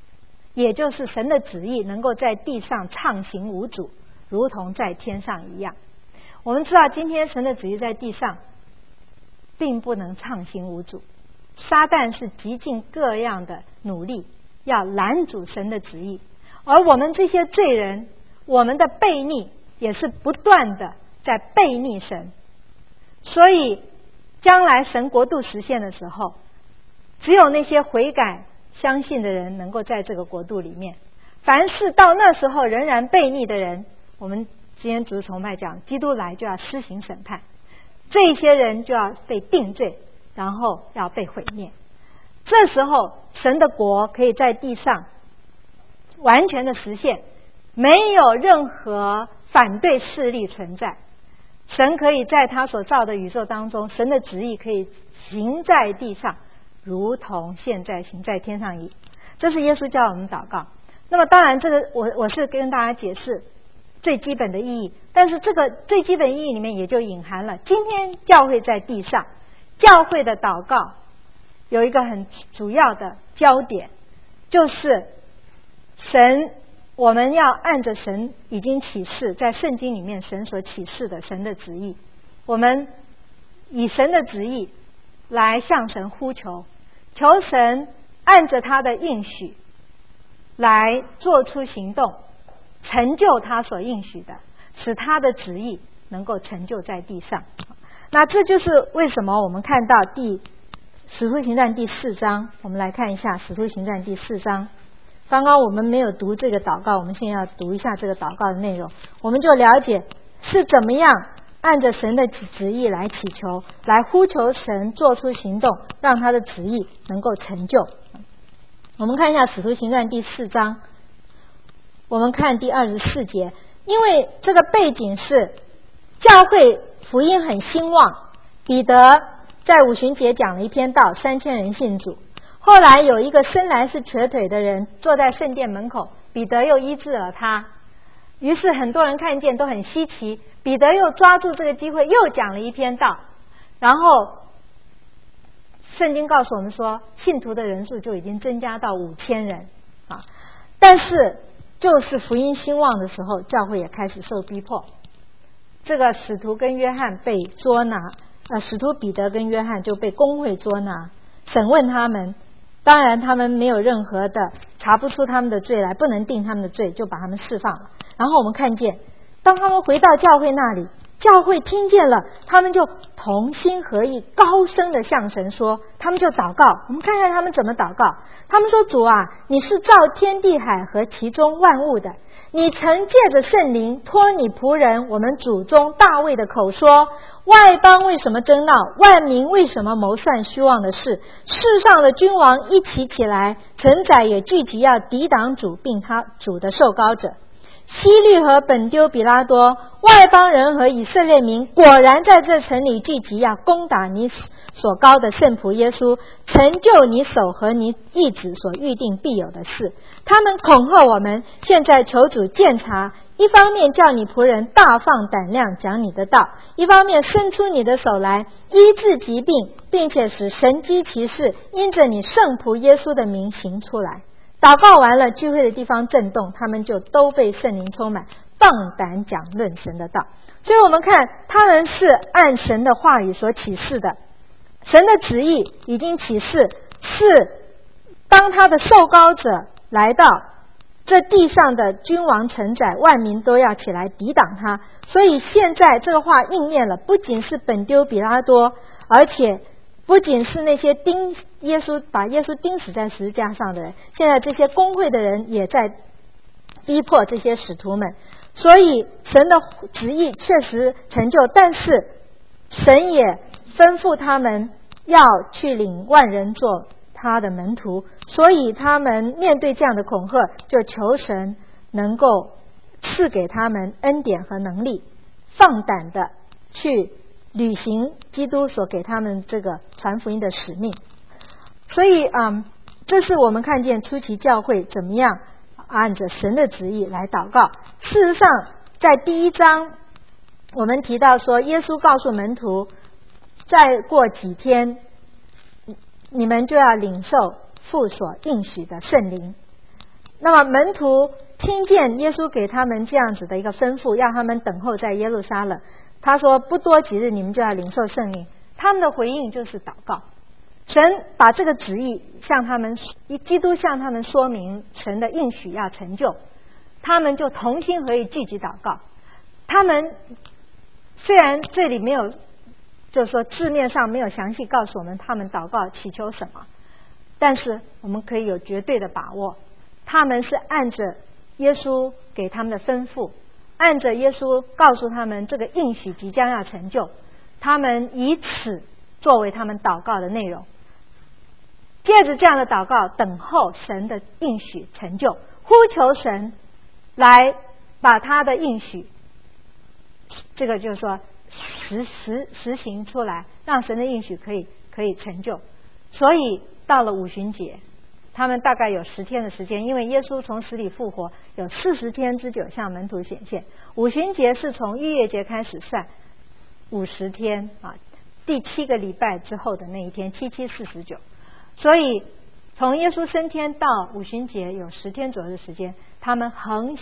A: 也就是神的旨意能够在地上畅行无阻，如同在天上一样。我们知道今天神的旨意在地上并不能畅行无阻，撒旦是极尽各样的努力要拦阻神的旨意，而我们这些罪人，我们的悖逆也是不断的在悖逆神。所以将来神国度实现的时候，只有那些悔改相信的人能够在这个国度里面。凡是到那时候仍然悖逆的人，我们今天主日崇拜讲，基督来就要施行审判，这些人就要被定罪，然后要被毁灭。这时候神的国可以在地上完全的实现，没有任何反对势力存在。神可以在他所造的宇宙当中，神的旨意可以行在地上，如同现在行在天上一样。这是耶稣教我们祷告。那么当然这个我是跟大家解释最基本的意义，但是这个最基本意义里面也就隐含了今天教会在地上，教会的祷告有一个很主要的焦点，就是神，我们要按着神已经启示在圣经里面神所启示的神的旨意，我们以神的旨意来向神呼求，求神按着他的应许来做出行动，成就他所应许的，使他的旨意能够成就在地上。那这就是为什么我们看到使徒行传第4章，我们来看一下使徒行传第4章。刚刚我们没有读这个祷告，我们现在要读一下这个祷告的内容，我们就了解是怎么样按着神的旨意来祈求，来呼求神做出行动，让他的旨意能够成就。我们看一下使徒行传第4章，我们看第24节。因为这个背景是教会福音很兴旺，彼得在五旬节讲了一篇道，3000人信主。后来有一个生来是瘸腿的人坐在圣殿门口，彼得又医治了他，于是很多人看见都很稀奇，彼得又抓住这个机会又讲了一篇道，然后圣经告诉我们说信徒的人数就已经增加到5000人啊。但是就是福音兴旺的时候，教会也开始受逼迫，这个使徒跟约翰被捉拿，使徒彼得跟约翰就被公会捉拿，审问他们，当然他们没有任何的查不出他们的罪来，不能定他们的罪，就把他们释放了。然后我们看见当他们回到教会那里，教会听见了，他们就同心合意高声的向神说，他们就祷告。我们看看他们怎么祷告。他们说，主啊，你是造天地海和其中万物的，你曾借着圣灵托你仆人我们祖宗大卫的口说，外邦为什么争闹，万民为什么谋算虚妄的事，世上的君王一起起来，臣宰也聚集要抵挡主并他主的受膏者。希律和本丢比拉多，外邦人和以色列民果然在这城里聚集，要攻打你所膏的圣仆耶稣，成就你手和你义子所预定必有的事。他们恐吓我们，现在求主鉴察，一方面叫你仆人大放胆量讲你的道，一方面伸出你的手来医治疾病，并且使神迹奇事因着你圣仆耶稣的名行出来。祷告完了，聚会的地方震动，他们就都被圣灵充满，放胆讲论神的道。所以我们看他们是按神的话语所启示的，神的旨意已经启示，是当他的受膏者来到，这地上的君王臣宰万民都要起来抵挡他。所以现在这个话应验了，不仅是本丢比拉多，而且不仅是那些把耶稣钉死在十字架上的人，现在这些公会的人也在逼迫这些使徒们。所以神的旨意确实成就，但是神也吩咐他们要去领万人做他的门徒，所以他们面对这样的恐吓，就求神能够赐给他们恩典和能力，放胆的去履行基督所给他们这个传福音的使命。所以这是我们看见初期教会怎么样按着神的旨意来祷告。事实上在第1章我们提到说，耶稣告诉门徒，再过几天你们就要领受父所应许的圣灵。 那么门徒听见耶稣给他们这样子的一个吩咐，要他们等候在耶路撒冷，他说不多几日你们就要领受圣灵。他们的回应就是祷告，神把这个旨意向他们，基督向他们说明神的应许要成就，他们就同心合意聚集祷告。他们虽然这里没有，就是说字面上没有详细告诉我们他们祷告祈求什么，但是我们可以有绝对的把握，他们是按着耶稣给他们的吩咐，按着耶稣告诉他们这个应许即将要成就，他们以此作为他们祷告的内容，借着这样的祷告等候神的应许成就，呼求神来把他的应许，这个就是说实行出来，让神的应许可以成就。所以到了五旬节，他们大概有10天的时间，因为耶稣从死里复活，有40天之久向门徒显现。五旬节是从逾越节开始算50天啊，第7个礼拜之后的那一天，7749。所以从耶稣升天到五旬节有10天左右的时间，他们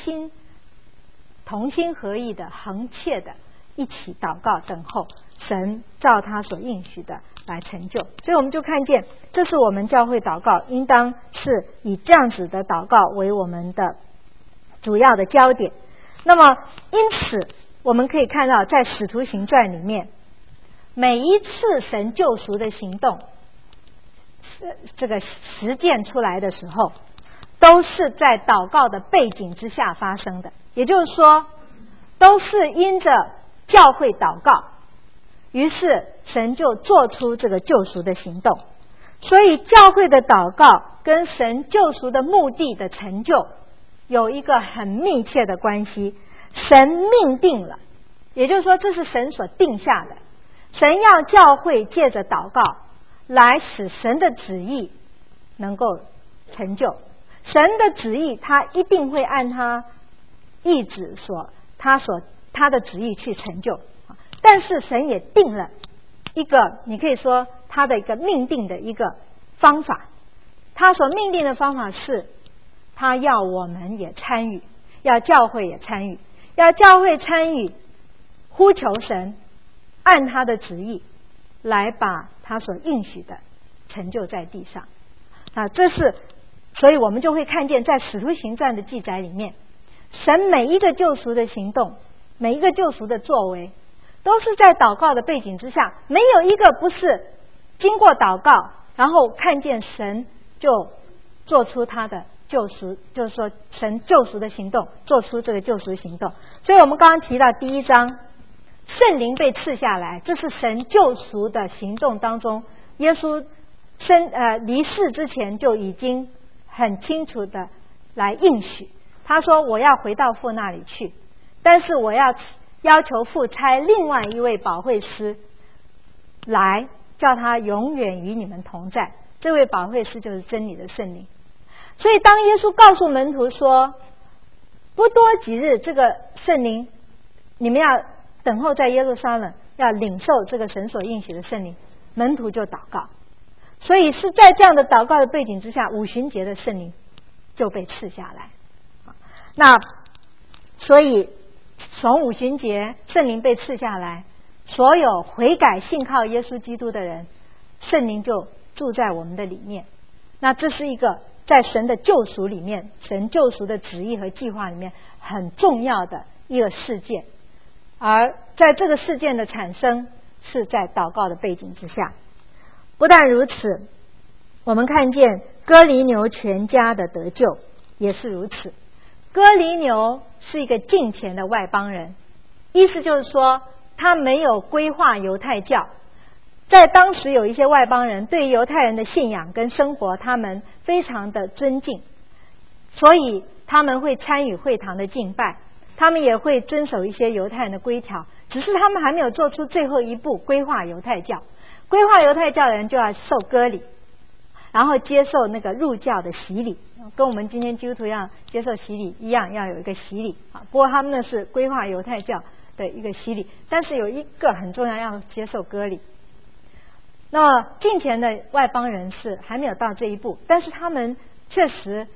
A: 同心合意的恒切的一起祷告等候神照他所应许的来成就。所以我们就看见，这是我们教会祷告应当是以这样子的祷告为我们的主要的焦点。那么因此我们可以看到，在使徒行传里面，每一次神救赎的行动这个实践出来的时候，都是在祷告的背景之下发生的，也就是说都是因着教会祷告，于是神就做出这个救赎的行动。所以教会的祷告跟神救赎的目的的成就有一个很密切的关系。神命定了，也就是说这是神所定下的，神要教会借着祷告来使神的旨意能够成就。神的旨意他一定会按他意志他的旨意去成就，但是神也定了一个，你可以说他的一个命定的一个方法。他所命定的方法是，他要我们也参与，要教会也参与，要教会参与呼求神，按他的旨意来把他所应许的成就在地上。所以我们就会看见，在使徒行传的记载里面，神每一个救赎的行动，每一个救赎的作为，都是在祷告的背景之下，没有一个不是经过祷告，然后看见神就做出他的救赎，就是说神救赎的行动，做出这个救赎行动。所以我们刚刚提到第1章，圣灵被赐下来，这是神救赎的行动当中，耶稣离世之前就已经很清楚的来应许，他说我要回到父那里去，但是我要求父差另外一位保惠师来，叫他永远与你们同在。这位保惠师就是真理的圣灵。所以当耶稣告诉门徒说不多几日，这个圣灵你们要等候在耶路撒冷，要领受这个神所应许的圣灵，门徒就祷告。所以是在这样的祷告的背景之下，五旬节的圣灵就被赐下来。那所以从五旬节圣灵被赐下来，所有悔改信靠耶稣基督的人，圣灵就住在我们的里面。那这是一个在神的救赎里面，神救赎的旨意和计划里面很重要的一个事件。而在这个事件的产生是在祷告的背景之下。不但如此，我们看见哥尼流全家的得救也是如此。哥尼流是一个敬虔的外邦人，意思就是说他没有规划犹太教。在当时有一些外邦人对犹太人的信仰跟生活他们非常的尊敬，所以他们会参与会堂的敬拜，他们也会遵守一些犹太人的规条，只是他们还没有做出最后一步，规划犹太教。规划犹太教的人就要受割礼，然后接受那个入教的洗礼，跟我们今天基督徒要接受洗礼一样，要有一个洗礼啊。不过他们那是规划犹太教的一个洗礼，但是有一个很重要，要接受割礼。那么敬虔的外邦人是还没有到这一步，但是他们确实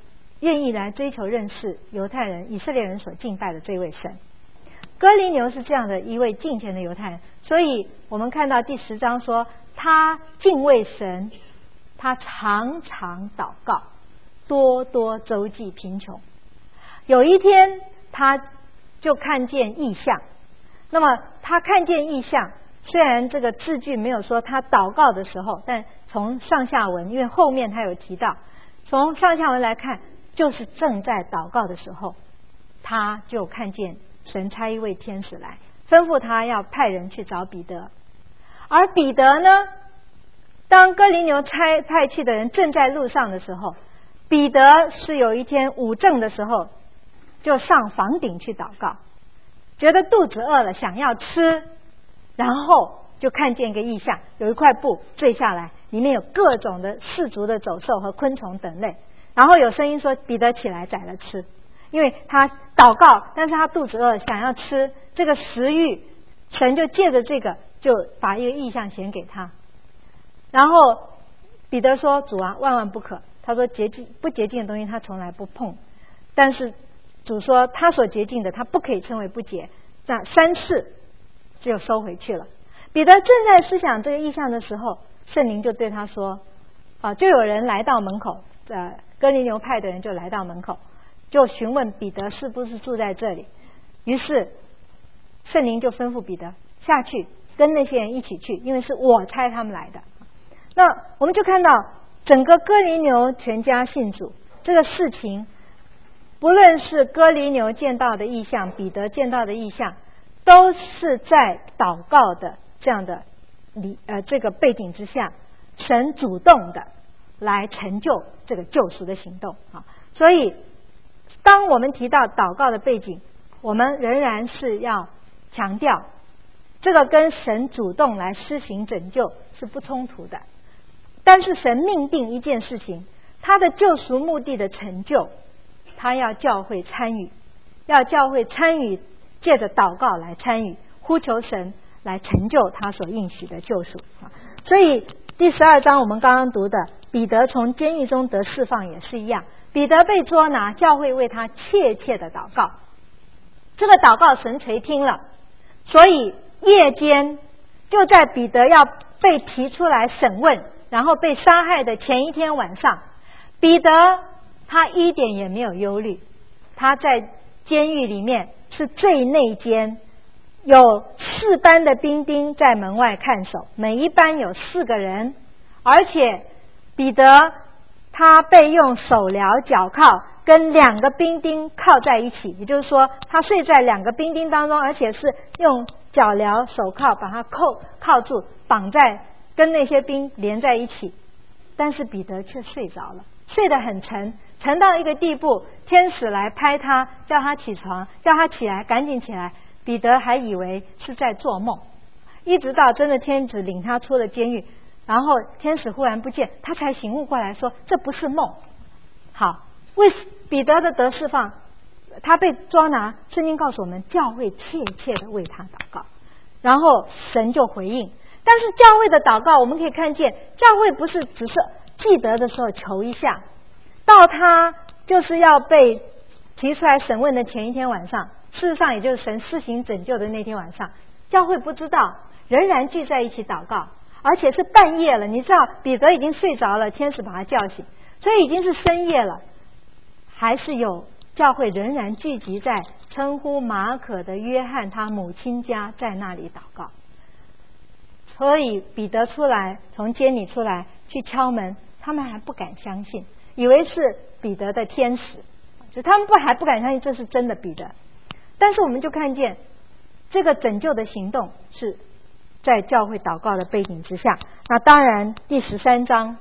A: 愿意来追求认识犹太人、以色列人所敬拜的这位神。哥尼流是这样的一位敬虔的犹太人，所以我们看到第10章说，他敬畏神，他常常祷告，多多周济贫穷。有一天他就看见异象，那么他看见异象，虽然这个字句没有说他祷告的时候，但从上下文，因为后面他有提到，从上下文来看，就是正在祷告的时候，他就看见神差一位天使来，吩咐他要派人去找彼得。而彼得呢，当哥尼流派去的人正在路上的时候，彼得是有一天午正的时候就上房顶去祷告，觉得肚子饿了想要吃，然后就看见一个异象，有一块布坠下来，里面有各种的四足的走兽和昆虫等类，然后有声音说彼得起来宰了吃，因为他祷告，但是他肚子饿想要吃，这个食欲神就借着这个就把一个异象显给他。然后彼得说主啊，万万不可，他说不洁净的东西他从来不碰，但是主说他所洁净的他不可以称为不洁，这样3次就收回去了。彼得正在思想这个异象的时候，圣灵就对他说就有人来到门口，哥尼流派的人就来到门口，就询问彼得是不是住在这里。于是圣灵就吩咐彼得下去跟那些人一起去，因为是我差他们来的。那我们就看到整个哥尼流全家信主这个事情，不论是哥尼流见到的异象，彼得见到的异象，都是在祷告的这样的这个背景之下，神主动的来成就这个救赎的行动啊。所以当我们提到祷告的背景，我们仍然是要强调这个跟神主动来施行拯救是不冲突的，但是神命定一件事情，他的救赎目的的成就，他要教会参与，要教会参与，借着祷告来参与，呼求神来成就他所应许的救赎。所以第12章我们刚刚读的彼得从监狱中得释放也是一样，彼得被捉拿，教会为他切切的祷告，这个祷告神垂听了，所以夜间就在彼得要被提出来审问然后被杀害的前一天晚上，彼得他一点也没有忧虑，他在监狱里面是最内监，有4班的兵丁在门外看守，每一班有4个人，而且彼得他被用手镣脚铐跟2个兵丁铐在一起，也就是说他睡在2个兵丁当中，而且是用脚镣手铐把他铐住，绑在跟那些兵连在一起。但是彼得却睡着了，睡得很沉，沉到一个地步，天使来拍他，叫他起床，叫他起来，赶紧起来。彼得还以为是在做梦，一直到真的天使领他出了监狱，然后天使忽然不见，他才醒悟过来说这不是梦。好，为彼得的得释放，他被抓拿，圣经告诉我们教会切切的为他祷告，然后神就回应。但是教会的祷告我们可以看见，教会不是只是记得的时候求一下，到他就是要被提出来审问的前一天晚上，事实上也就是神施行拯救的那天晚上，教会不知道仍然聚在一起祷告，而且是半夜了，你知道彼得已经睡着了，天使把他叫醒，所以已经是深夜了，还是有教会仍然聚集在称呼马可的约翰他母亲家，在那里祷告。所以彼得出来，从监里出来去敲门，他们还不敢相信，以为是彼得的天使，就他们还不敢相信这是真的彼得。但是我们就看见这个拯救的行动是在教会祷告的背景之下。那当然第13章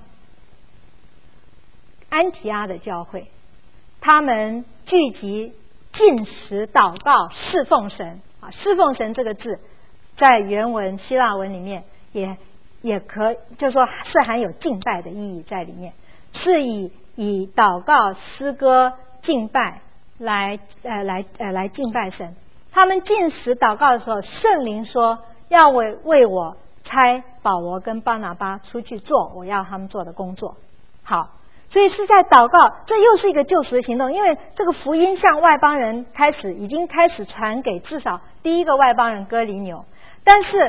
A: 安提阿的教会，他们聚集禁食祷告侍奉神侍奉神这个字在原文希腊文里面也可就说是含有敬拜的意义在里面，是以祷告诗歌敬拜来敬拜神。他们禁食祷告的时候，圣灵说要为我差保罗跟巴拿巴出去做我要他们做的工作。好， 所以是在祷告，这又是一个救赎的行动，因为这个福音向外邦人已经开始传给至少第一个外邦人哥尼流，但是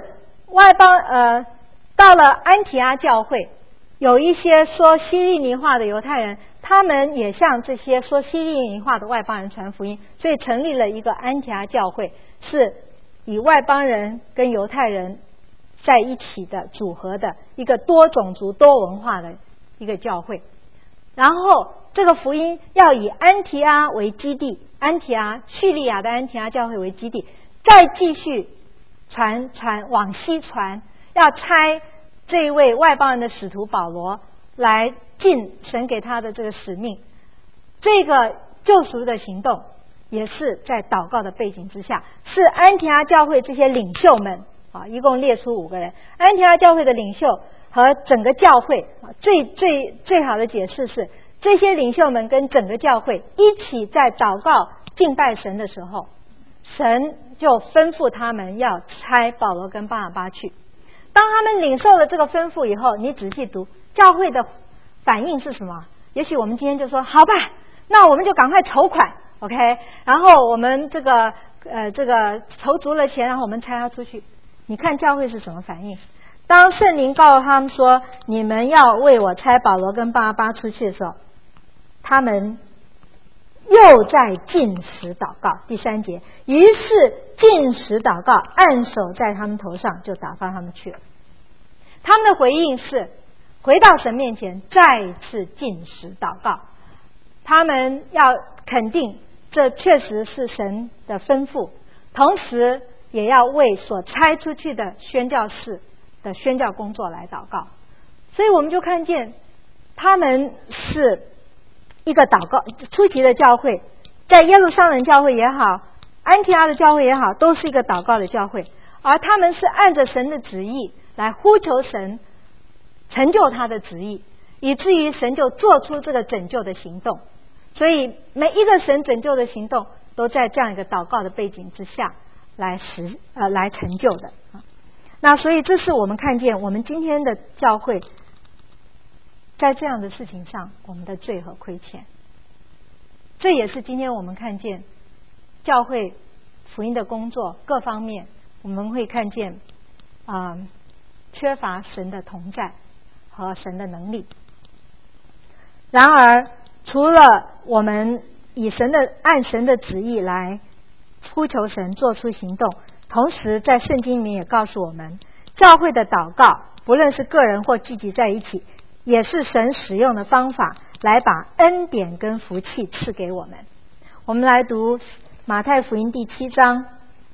A: 到了安提阿教会，有一些说希利尼话的犹太人，他们也向这些说希利尼话的外邦人传福音，所以成立了一个安提阿教会，是以外邦人跟犹太人在一起的组合的一个多种族多文化的一个教会。然后这个福音要以安提阿为基地，叙利亚的安提阿教会为基地，再继续传往西传，要差这一位外邦人的使徒保罗来尽神给他的这个使命。这个救赎的行动也是在祷告的背景之下，是安提阿教会这些领袖们一共列出5个人，安提阿教会的领袖和整个教会最好的解释是，这些领袖们跟整个教会一起在祷告敬拜神的时候，神就吩咐他们要差保罗跟巴拿巴去。当他们领受了这个吩咐以后，你仔细读教会的反应是什么？也许我们今天就说好吧，那我们就赶快筹款 OK， 然后我们这个筹足了钱，然后我们差他出去。你看教会是什么反应？当圣灵告诉他们说你们要为我差保罗跟巴拿巴出去的时候，他们又在禁食祷告。第3节，于是禁食祷告，按手在他们头上，就打发他们去了。他们的回应是回到神面前，再次禁食祷告。他们要肯定这确实是神的吩咐，同时也要为所差出去的宣教士的宣教工作来祷告。所以我们就看见他们是一个祷告初期的教会，在耶路撒冷教会也好，安提阿的教会也好，都是一个祷告的教会，而他们是按着神的旨意来呼求神成就他的旨意，以至于神就做出这个拯救的行动。所以每一个神拯救的行动都在这样一个祷告的背景之下来成就的。那所以这是我们看见我们今天的教会在这样的事情上我们的罪和亏欠，这也是今天我们看见教会福音的工作各方面我们会看见缺乏神的同在和神的能力。然而除了我们按神的旨意来呼求神做出行动，同时在圣经里面也告诉我们，教会的祷告不论是个人或聚集在一起，也是神使用的方法来把恩典跟福气赐给我们。我们来读马太福音第7章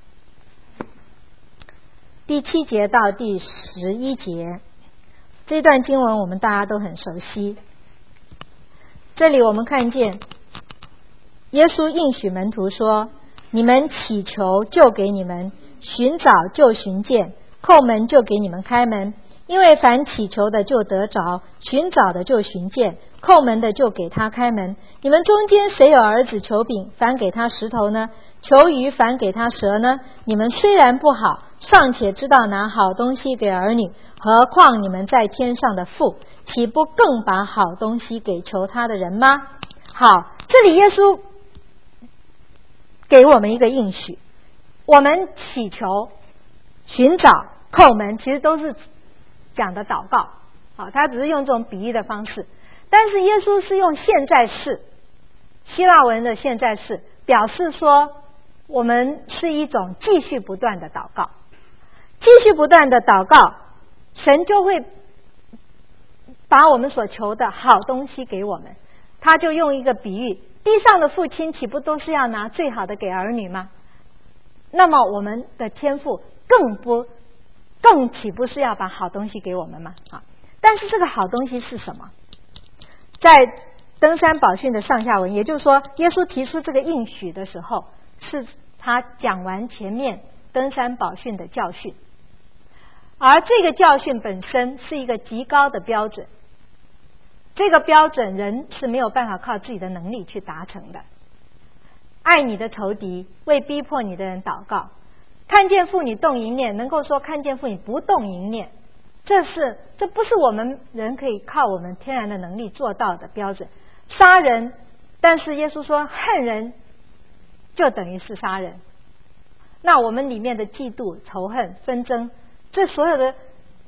A: 第7节到第11节，这段经文我们大家都很熟悉。这里我们看见耶稣应许门徒说，你们祈求就给你们，寻找就寻见，叩门就给你们开门。因为凡祈求的就得着，寻找的就寻见，叩门的就给他开门。你们中间谁有儿子求饼，反给他石头呢？求鱼，反给他蛇呢？你们虽然不好，尚且知道拿好东西给儿女，何况你们在天上的父，岂不更把好东西给求他的人吗？好，这里耶稣给我们一个应许，我们祈求、寻找、叩门，其实都是讲的祷告，他只是用这种比喻的方式，但是耶稣是用现在式，希腊文的现在式，表示说我们是一种继续不断的祷告，继续不断的祷告，神就会把我们所求的好东西给我们。他就用一个比喻，地上的父亲岂不都是要拿最好的给儿女吗？那么我们的天父更岂不是要把好东西给我们吗？但是这个好东西是什么？在登山宝训的上下文，也就是说耶稣提出这个应许的时候，是他讲完前面登山宝训的教训，而这个教训本身是一个极高的标准，这个标准人是没有办法靠自己的能力去达成的。爱你的仇敌，为逼迫你的人祷告，看见妇女动淫念，能够说看见妇女不动淫念， 这不是我们人可以靠我们天然的能力做到的标准。杀人，但是耶稣说恨人就等于是杀人。那我们里面的嫉妒、仇恨、纷争，这所有的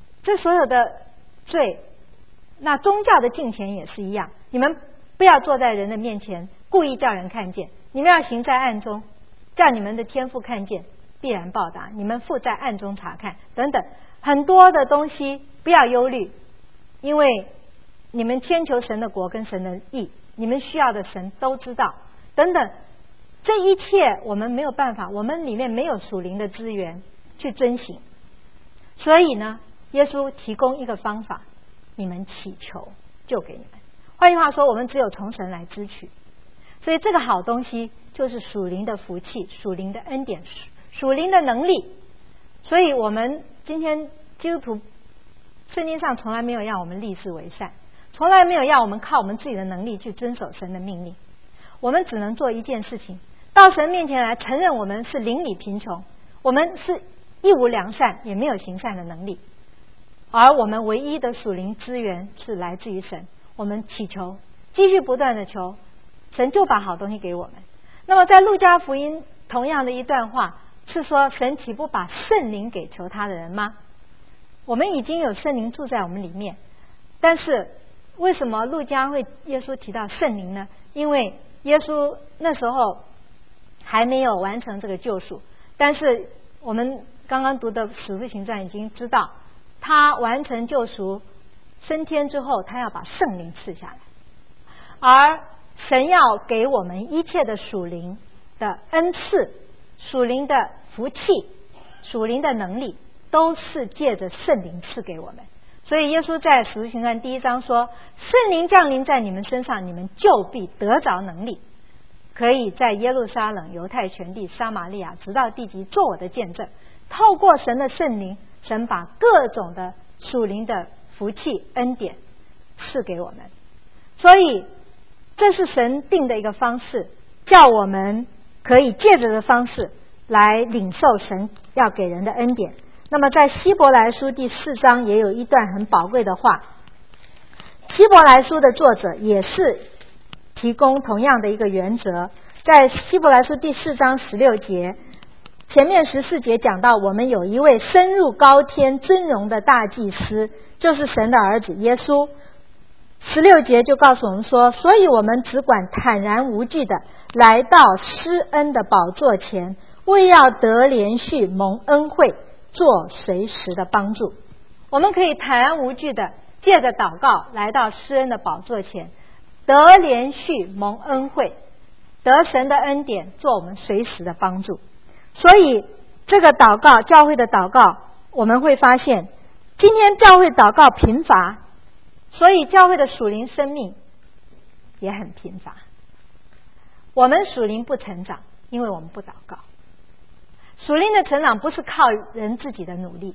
A: 罪，那宗教的敬虔也是一样。你们不要坐在人的面前故意叫人看见，你们要行在暗中，叫你们的天父看见，必然报答。你们父在暗中查看，等等，很多的东西不要忧虑，因为你们先求神的国跟神的义，你们需要的神都知道，等等。这一切我们没有办法，我们里面没有属灵的资源去遵行，所以呢，耶稣提供一个方法，你们祈求就给你们。换句话说，我们只有从神来支取。所以这个好东西就是属灵的福气、属灵的恩典、属灵的能力。所以我们今天基督徒圣经上从来没有让我们立志为善，从来没有让我们靠我们自己的能力去遵守神的命令。我们只能做一件事情，到神面前来承认我们是邻里贫穷，我们是一无良善，也没有行善的能力，而我们唯一的属灵资源是来自于神。我们祈求，继续不断的求，神就把好东西给我们。那么在路加福音同样的一段话是说，神岂不把圣灵给求他的人吗？我们已经有圣灵住在我们里面，但是为什么路加会耶稣提到圣灵呢？因为耶稣那时候还没有完成这个救赎，但是我们刚刚读的使徒行传已经知道，他完成救赎升天之后，他要把圣灵赐下来，而神要给我们一切的属灵的恩赐、属灵的福气、属灵的能力，都是借着圣灵赐给我们。所以耶稣在使徒行传1章说，圣灵降临在你们身上，你们就必得着能力，可以在耶路撒冷、犹太全地、撒玛利亚直到地极做我的见证。透过神的圣灵，神把各种的属灵的福气恩典赐给我们。所以这是神定的一个方式，叫我们可以借着的方式来领受神要给人的恩典。那么在希伯来书第4章也有一段很宝贵的话，希伯来书的作者也是提供同样的一个原则。在希伯来书第4章16节，前面14节讲到，我们有一位升入高天尊荣的大祭司，就是神的儿子耶稣。16节就告诉我们说，所以我们只管坦然无惧的来到施恩的宝座前，为要得连续蒙恩惠，做随时的帮助。我们可以坦然无惧的借着祷告来到施恩的宝座前，得连续蒙恩惠，得神的恩典做我们随时的帮助。所以这个祷告，教会的祷告，我们会发现今天教会祷告贫乏，所以教会的属灵生命也很贫乏。我们属灵不成长，因为我们不祷告。属灵的成长不是靠人自己的努力，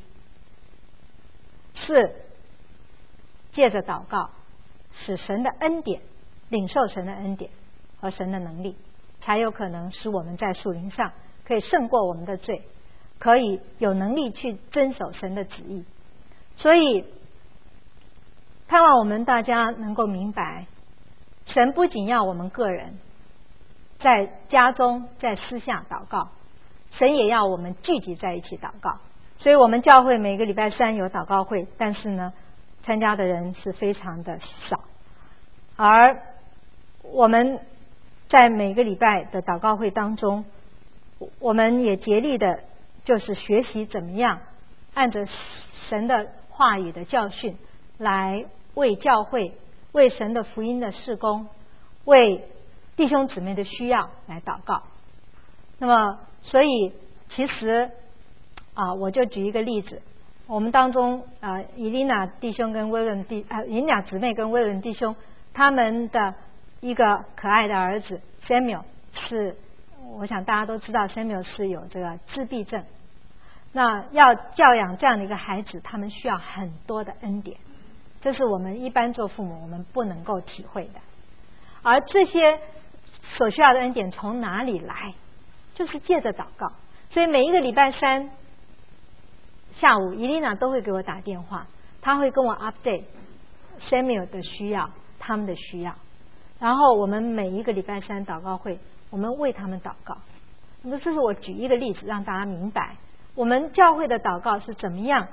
A: 是借着祷告使神的恩典，领受神的恩典和神的能力，才有可能使我们在属灵上可以胜过我们的罪，可以有能力去遵守神的旨意。所以盼望我们大家能够明白，神不仅要我们个人在家中在私下祷告，神也要我们聚集在一起祷告。所以我们教会每个礼拜3有祷告会，但是呢参加的人是非常的少，而我们在每个礼拜的祷告会当中，我们也竭力的就是学习怎么样按着神的话语的教训来为教会、为神的福音的事工、为弟兄姊妹的需要来祷告。那么所以其实我就举一个例子，我们当中伊琳娜弟兄跟威伦伊琳娜姊妹跟威伦弟兄，他们的一个可爱的儿子 Samuel， 是我想大家都知道 Samuel 是有这个自闭症。那要教养这样的一个孩子，他们需要很多的恩典，这是我们一般做父母我们不能够体会的。而这些所需要的恩典从哪里来？就是借着祷告。所以每一个礼拜3下午，伊琳娜都会给我打电话， 他会跟我 update Samuel 的需要，他们的需要。然后我们每一个礼拜三祷告会，我们为他们祷告。那这是我举一个例子让大家明白，我们教会的祷告是怎么样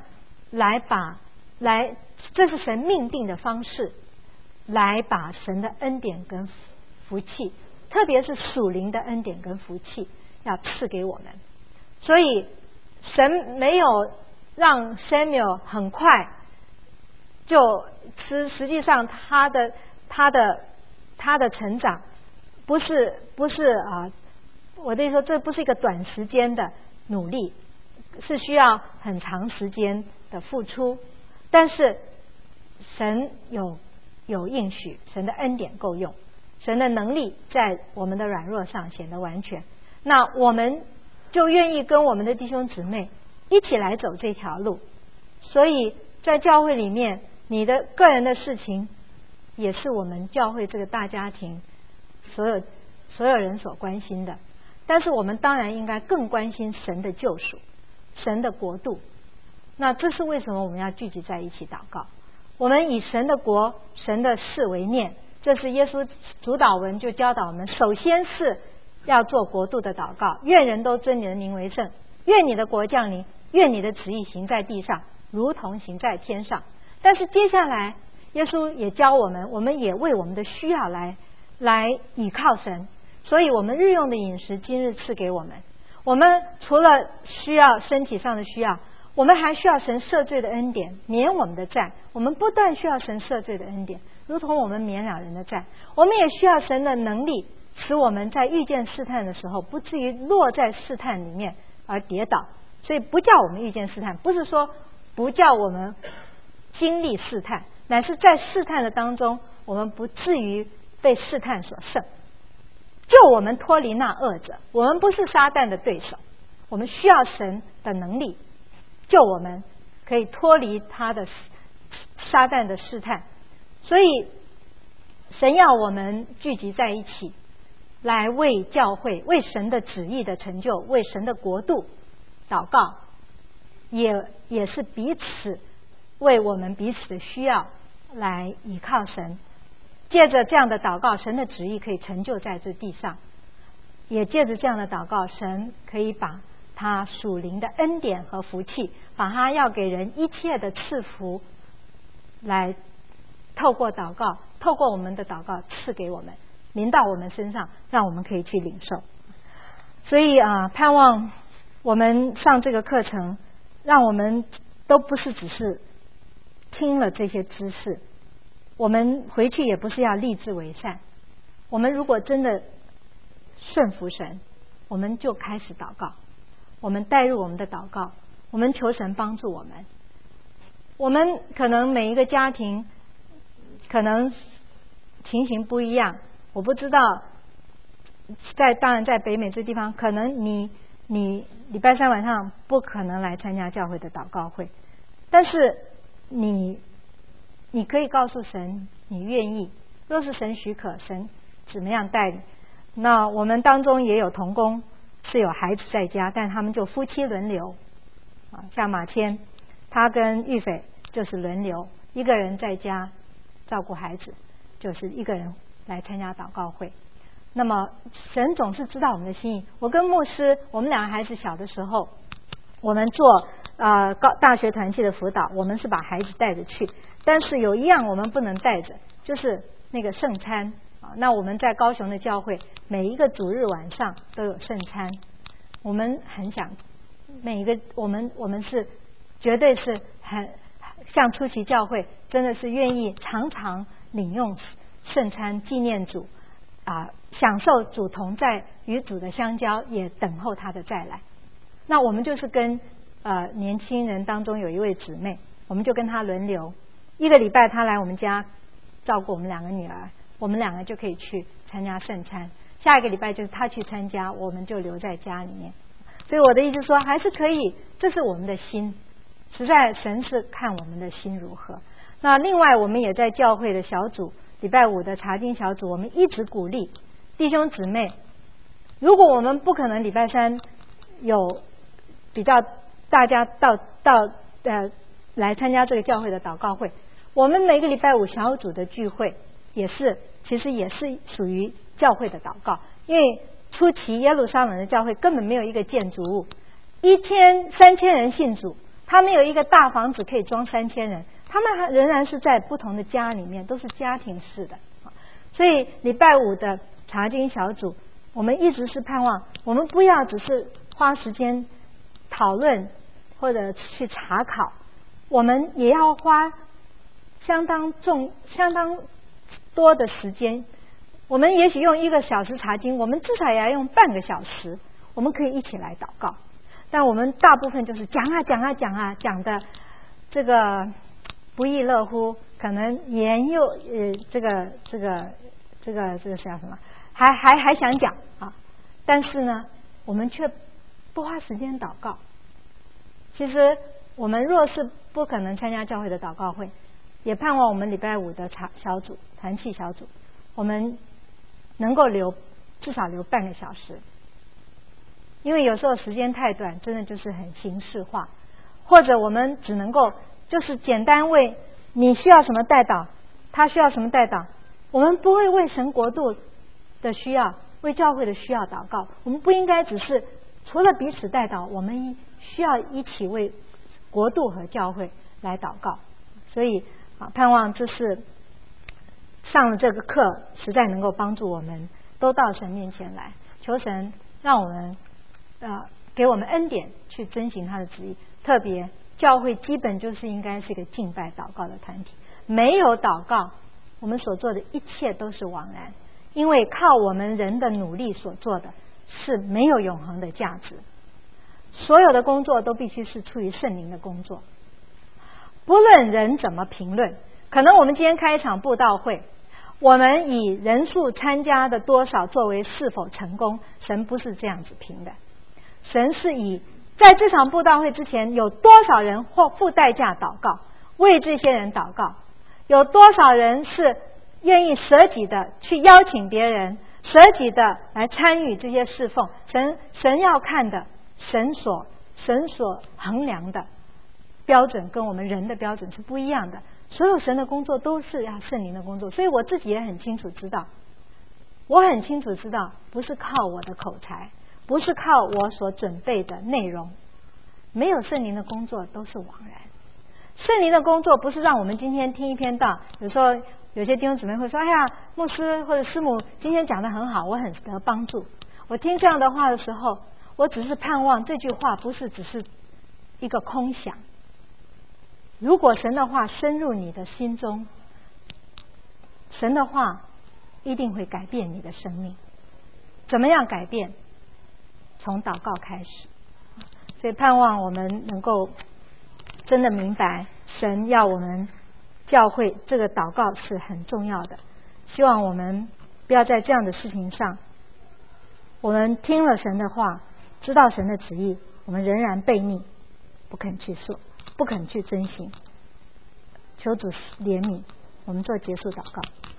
A: 这是神命定的方式，来把神的恩典跟福气，特别是属灵的恩典跟福气，要赐给我们。所以神没有让 Samuel 很快就实际上他的成长不是我的意思说，这不是一个短时间的努力，是需要很长时间的付出。但是神有应许，神的恩典够用，神的能力在我们的软弱上显得完全。那我们就愿意跟我们的弟兄姊妹一起来走这条路。所以在教会里面，你的个人的事情也是我们教会这个大家庭所有人所关心的。但是我们当然应该更关心神的救赎，神的国度。那这是为什么我们要聚集在一起祷告。我们以神的国、神的事为念，这是耶稣主导文就教导我们，首先是要做国度的祷告，愿人都尊你的名为圣，愿你的国降临，愿你的旨意行在地上如同行在天上。但是接下来耶稣也教我们，我们也为我们的需要来倚靠神。所以我们日用的饮食今日赐给我们，我们除了需要身体上的需要，我们还需要神赦罪的恩典，免我们的债。我们不但需要神赦罪的恩典，如同我们免了人的债，我们也需要神的能力，使我们在遇见试探的时候不至于落在试探里面而跌倒。所以不叫我们遇见试探，不是说不叫我们经历试探，乃是在试探的当中，我们不至于被试探所胜，救我们脱离那恶者。我们不是撒旦的对手，我们需要神的能力救我们，可以脱离他的撒旦的试探。所以神要我们聚集在一起，来为教会、为神的旨意的成就、为神的国度祷告，也是彼此为我们彼此的需要来依靠神。借着这样的祷告，神的旨意可以成就在这地上，也借着这样的祷告，神可以把他属灵的恩典和福气，把他要给人一切的赐福，来透过祷告，透过我们的祷告赐给我们，临到我们身上，让我们可以去领受。所以盼望我们上这个课程，让我们都不是只是听了这些知识，我们回去也不是要立志为善。我们如果真的顺服神，我们就开始祷告，我们带入我们的祷告，我们求神帮助我们。我们可能每一个家庭可能情形不一样，我不知道当然在北美这地方，可能你礼拜三晚上不可能来参加教会的祷告会，但是你可以告诉神你愿意，若是神许可，神怎么样带你。那我们当中也有同工是有孩子在家，但他们就夫妻轮流像马谦他跟玉斐就是轮流，一个人在家照顾孩子，就是一个人来参加祷告会。那么神总是知道我们的心意。我跟牧师，我们两个孩子小的时候，我们做大学团契的辅导，我们是把孩子带着去，但是有一样我们不能带着，就是那个圣餐。那我们在高雄的教会，每一个主日晚上都有圣餐，我们很想每一个我们是绝对是很像初期教会，真的是愿意常常领用圣餐，纪念主享受主同在，与主的相交，也等候他的再来。那我们就是跟年轻人当中有一位姊妹，我们就跟她轮流，一个礼拜她来我们家照顾我们两个女儿，我们两个就可以去参加圣餐，下一个礼拜就是她去参加，我们就留在家里面。所以我的意思说还是可以，这是我们的心，实在神是看我们的心如何。那另外我们也在教会的小组，礼拜五的查经小组，我们一直鼓励弟兄姊妹，如果我们不可能礼拜三有比较大家到来参加这个教会的祷告会。我们每个礼拜五小组的聚会其实也是属于教会的祷告，因为初期耶路撒冷的教会根本没有一个建筑物，一天3000人信主，他们有一个大房子可以装3000人，他们仍然是在不同的家里面，都是家庭式的。所以礼拜五的查经小组，我们一直是盼望我们不要只是花时间讨论或者去查考，我们也要花相当多的时间。我们也许用1个小时查经，我们至少也要用半个小时，我们可以一起来祷告。但我们大部分就是讲的这个不亦乐乎，可能这个是叫什么，还想讲啊，但是呢我们却不花时间祷告。其实我们若是不可能参加教会的祷告会，也盼望我们礼拜五的小组团契小组，我们能够至少留半个小时，因为有时候时间太短，真的就是很形式化，或者我们只能够就是简单为你需要什么代祷，他需要什么代祷，我们不会为神国度的需要，为教会的需要祷告。我们不应该只是除了彼此代祷，我们需要一起为国度和教会来祷告。所以盼望这是上了这个课，实在能够帮助我们都到神面前来，求神让我们给我们恩典去遵行他的旨意。特别教会基本就是应该是一个敬拜祷告的团体，没有祷告，我们所做的一切都是枉然，因为靠我们人的努力所做的是没有永恒的价值。所有的工作都必须是出于圣灵的工作，不论人怎么评论。可能我们今天开一场布道会，我们以人数参加的多少作为是否成功，神不是这样子评的。神是以在这场布道会之前有多少人或付代价祷告，为这些人祷告，有多少人是愿意舍己的去邀请别人，舍己的来参与这些侍奉。神要看的，神所衡量的标准跟我们人的标准是不一样的。所有神的工作都是要圣灵的工作，所以我自己也很清楚知道，不是靠我的口才，不是靠我所准备的内容，没有圣灵的工作都是枉然。圣灵的工作不是让我们今天听一篇道，有时候有些弟兄姊妹会说，哎呀，牧师或者师母今天讲得很好，我很得帮助。我听这样的话的时候，我只是盼望这句话不是只是一个空想。如果神的话深入你的心中，神的话一定会改变你的生命。怎么样改变？从祷告开始。所以盼望我们能够真的明白，神要我们教会这个祷告是很重要的。希望我们不要在这样的事情上，我们听了神的话，知道神的旨意，我们仍然悖逆，不肯去做，不肯去遵行。求主怜悯，我们做结束祷告。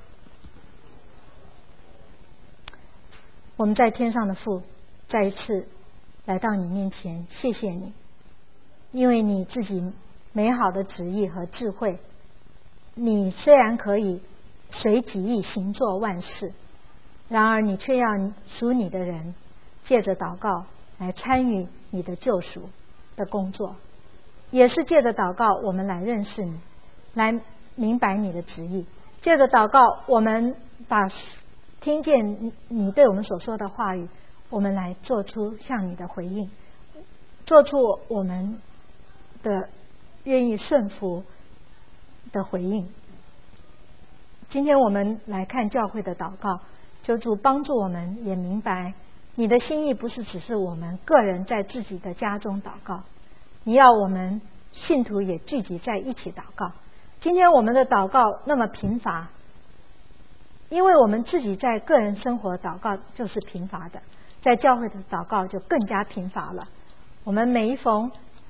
A: 我们在天上的父，再一次来到你面前，谢谢你，因为你自己美好的旨意和智慧，你虽然可以随己意行作万事，然而你却要属你的人借着祷告来参与你的救赎的工作，也是借着祷告我们来认识你，来明白你的旨意。借着祷告，我们把听见你对我们所说的话语，我们来做出向你的回应，做出我们的愿意顺服的回应。今天我们来看教会的祷告，求主帮助我们也明白你的心意不是只是我们个人在自己的家中祷告，你要我们信徒也聚集在一起祷告。今天我们的祷告那么贫乏，因为我们自己在个人生活祷告就是贫乏的，在教会的祷告就更加贫乏了。我们每逢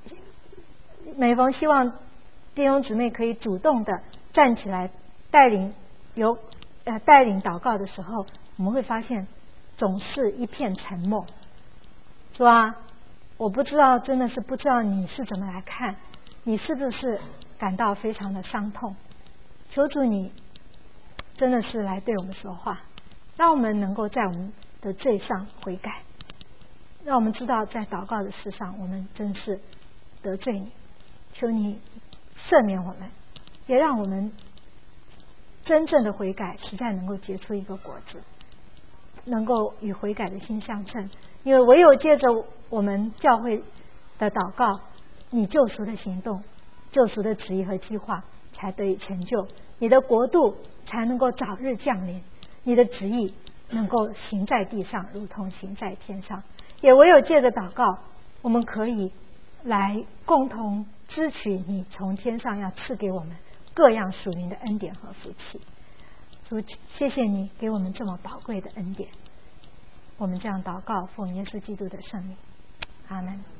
A: 希望弟兄姊妹可以主动的站起来带领祷告的时候，我们会发现总是一片沉默。主啊，我不知道，真的是不知道你是怎么来看， 你是不是感到非常的伤痛？求主你真的是来对我们说话，让我们能够在我们的罪上悔改，让我们知道在祷告的事上我们真是得罪你，求你赦免我们，也让我们真正的悔改实在能够结出一个果子，能够与悔改的心相称。因为唯有借着我们教会的祷告，你救赎的行动、救赎的旨意和计划才得以成就，你的国度才能够早日降临，你的旨意能够行在地上如同行在天上。也唯有借着祷告，我们可以来共同支取你从天上要赐给我们各样属灵的恩典和福气。主，谢谢你给我们这么宝贵的恩典，我们这样祷告，奉耶稣基督的圣名，阿们。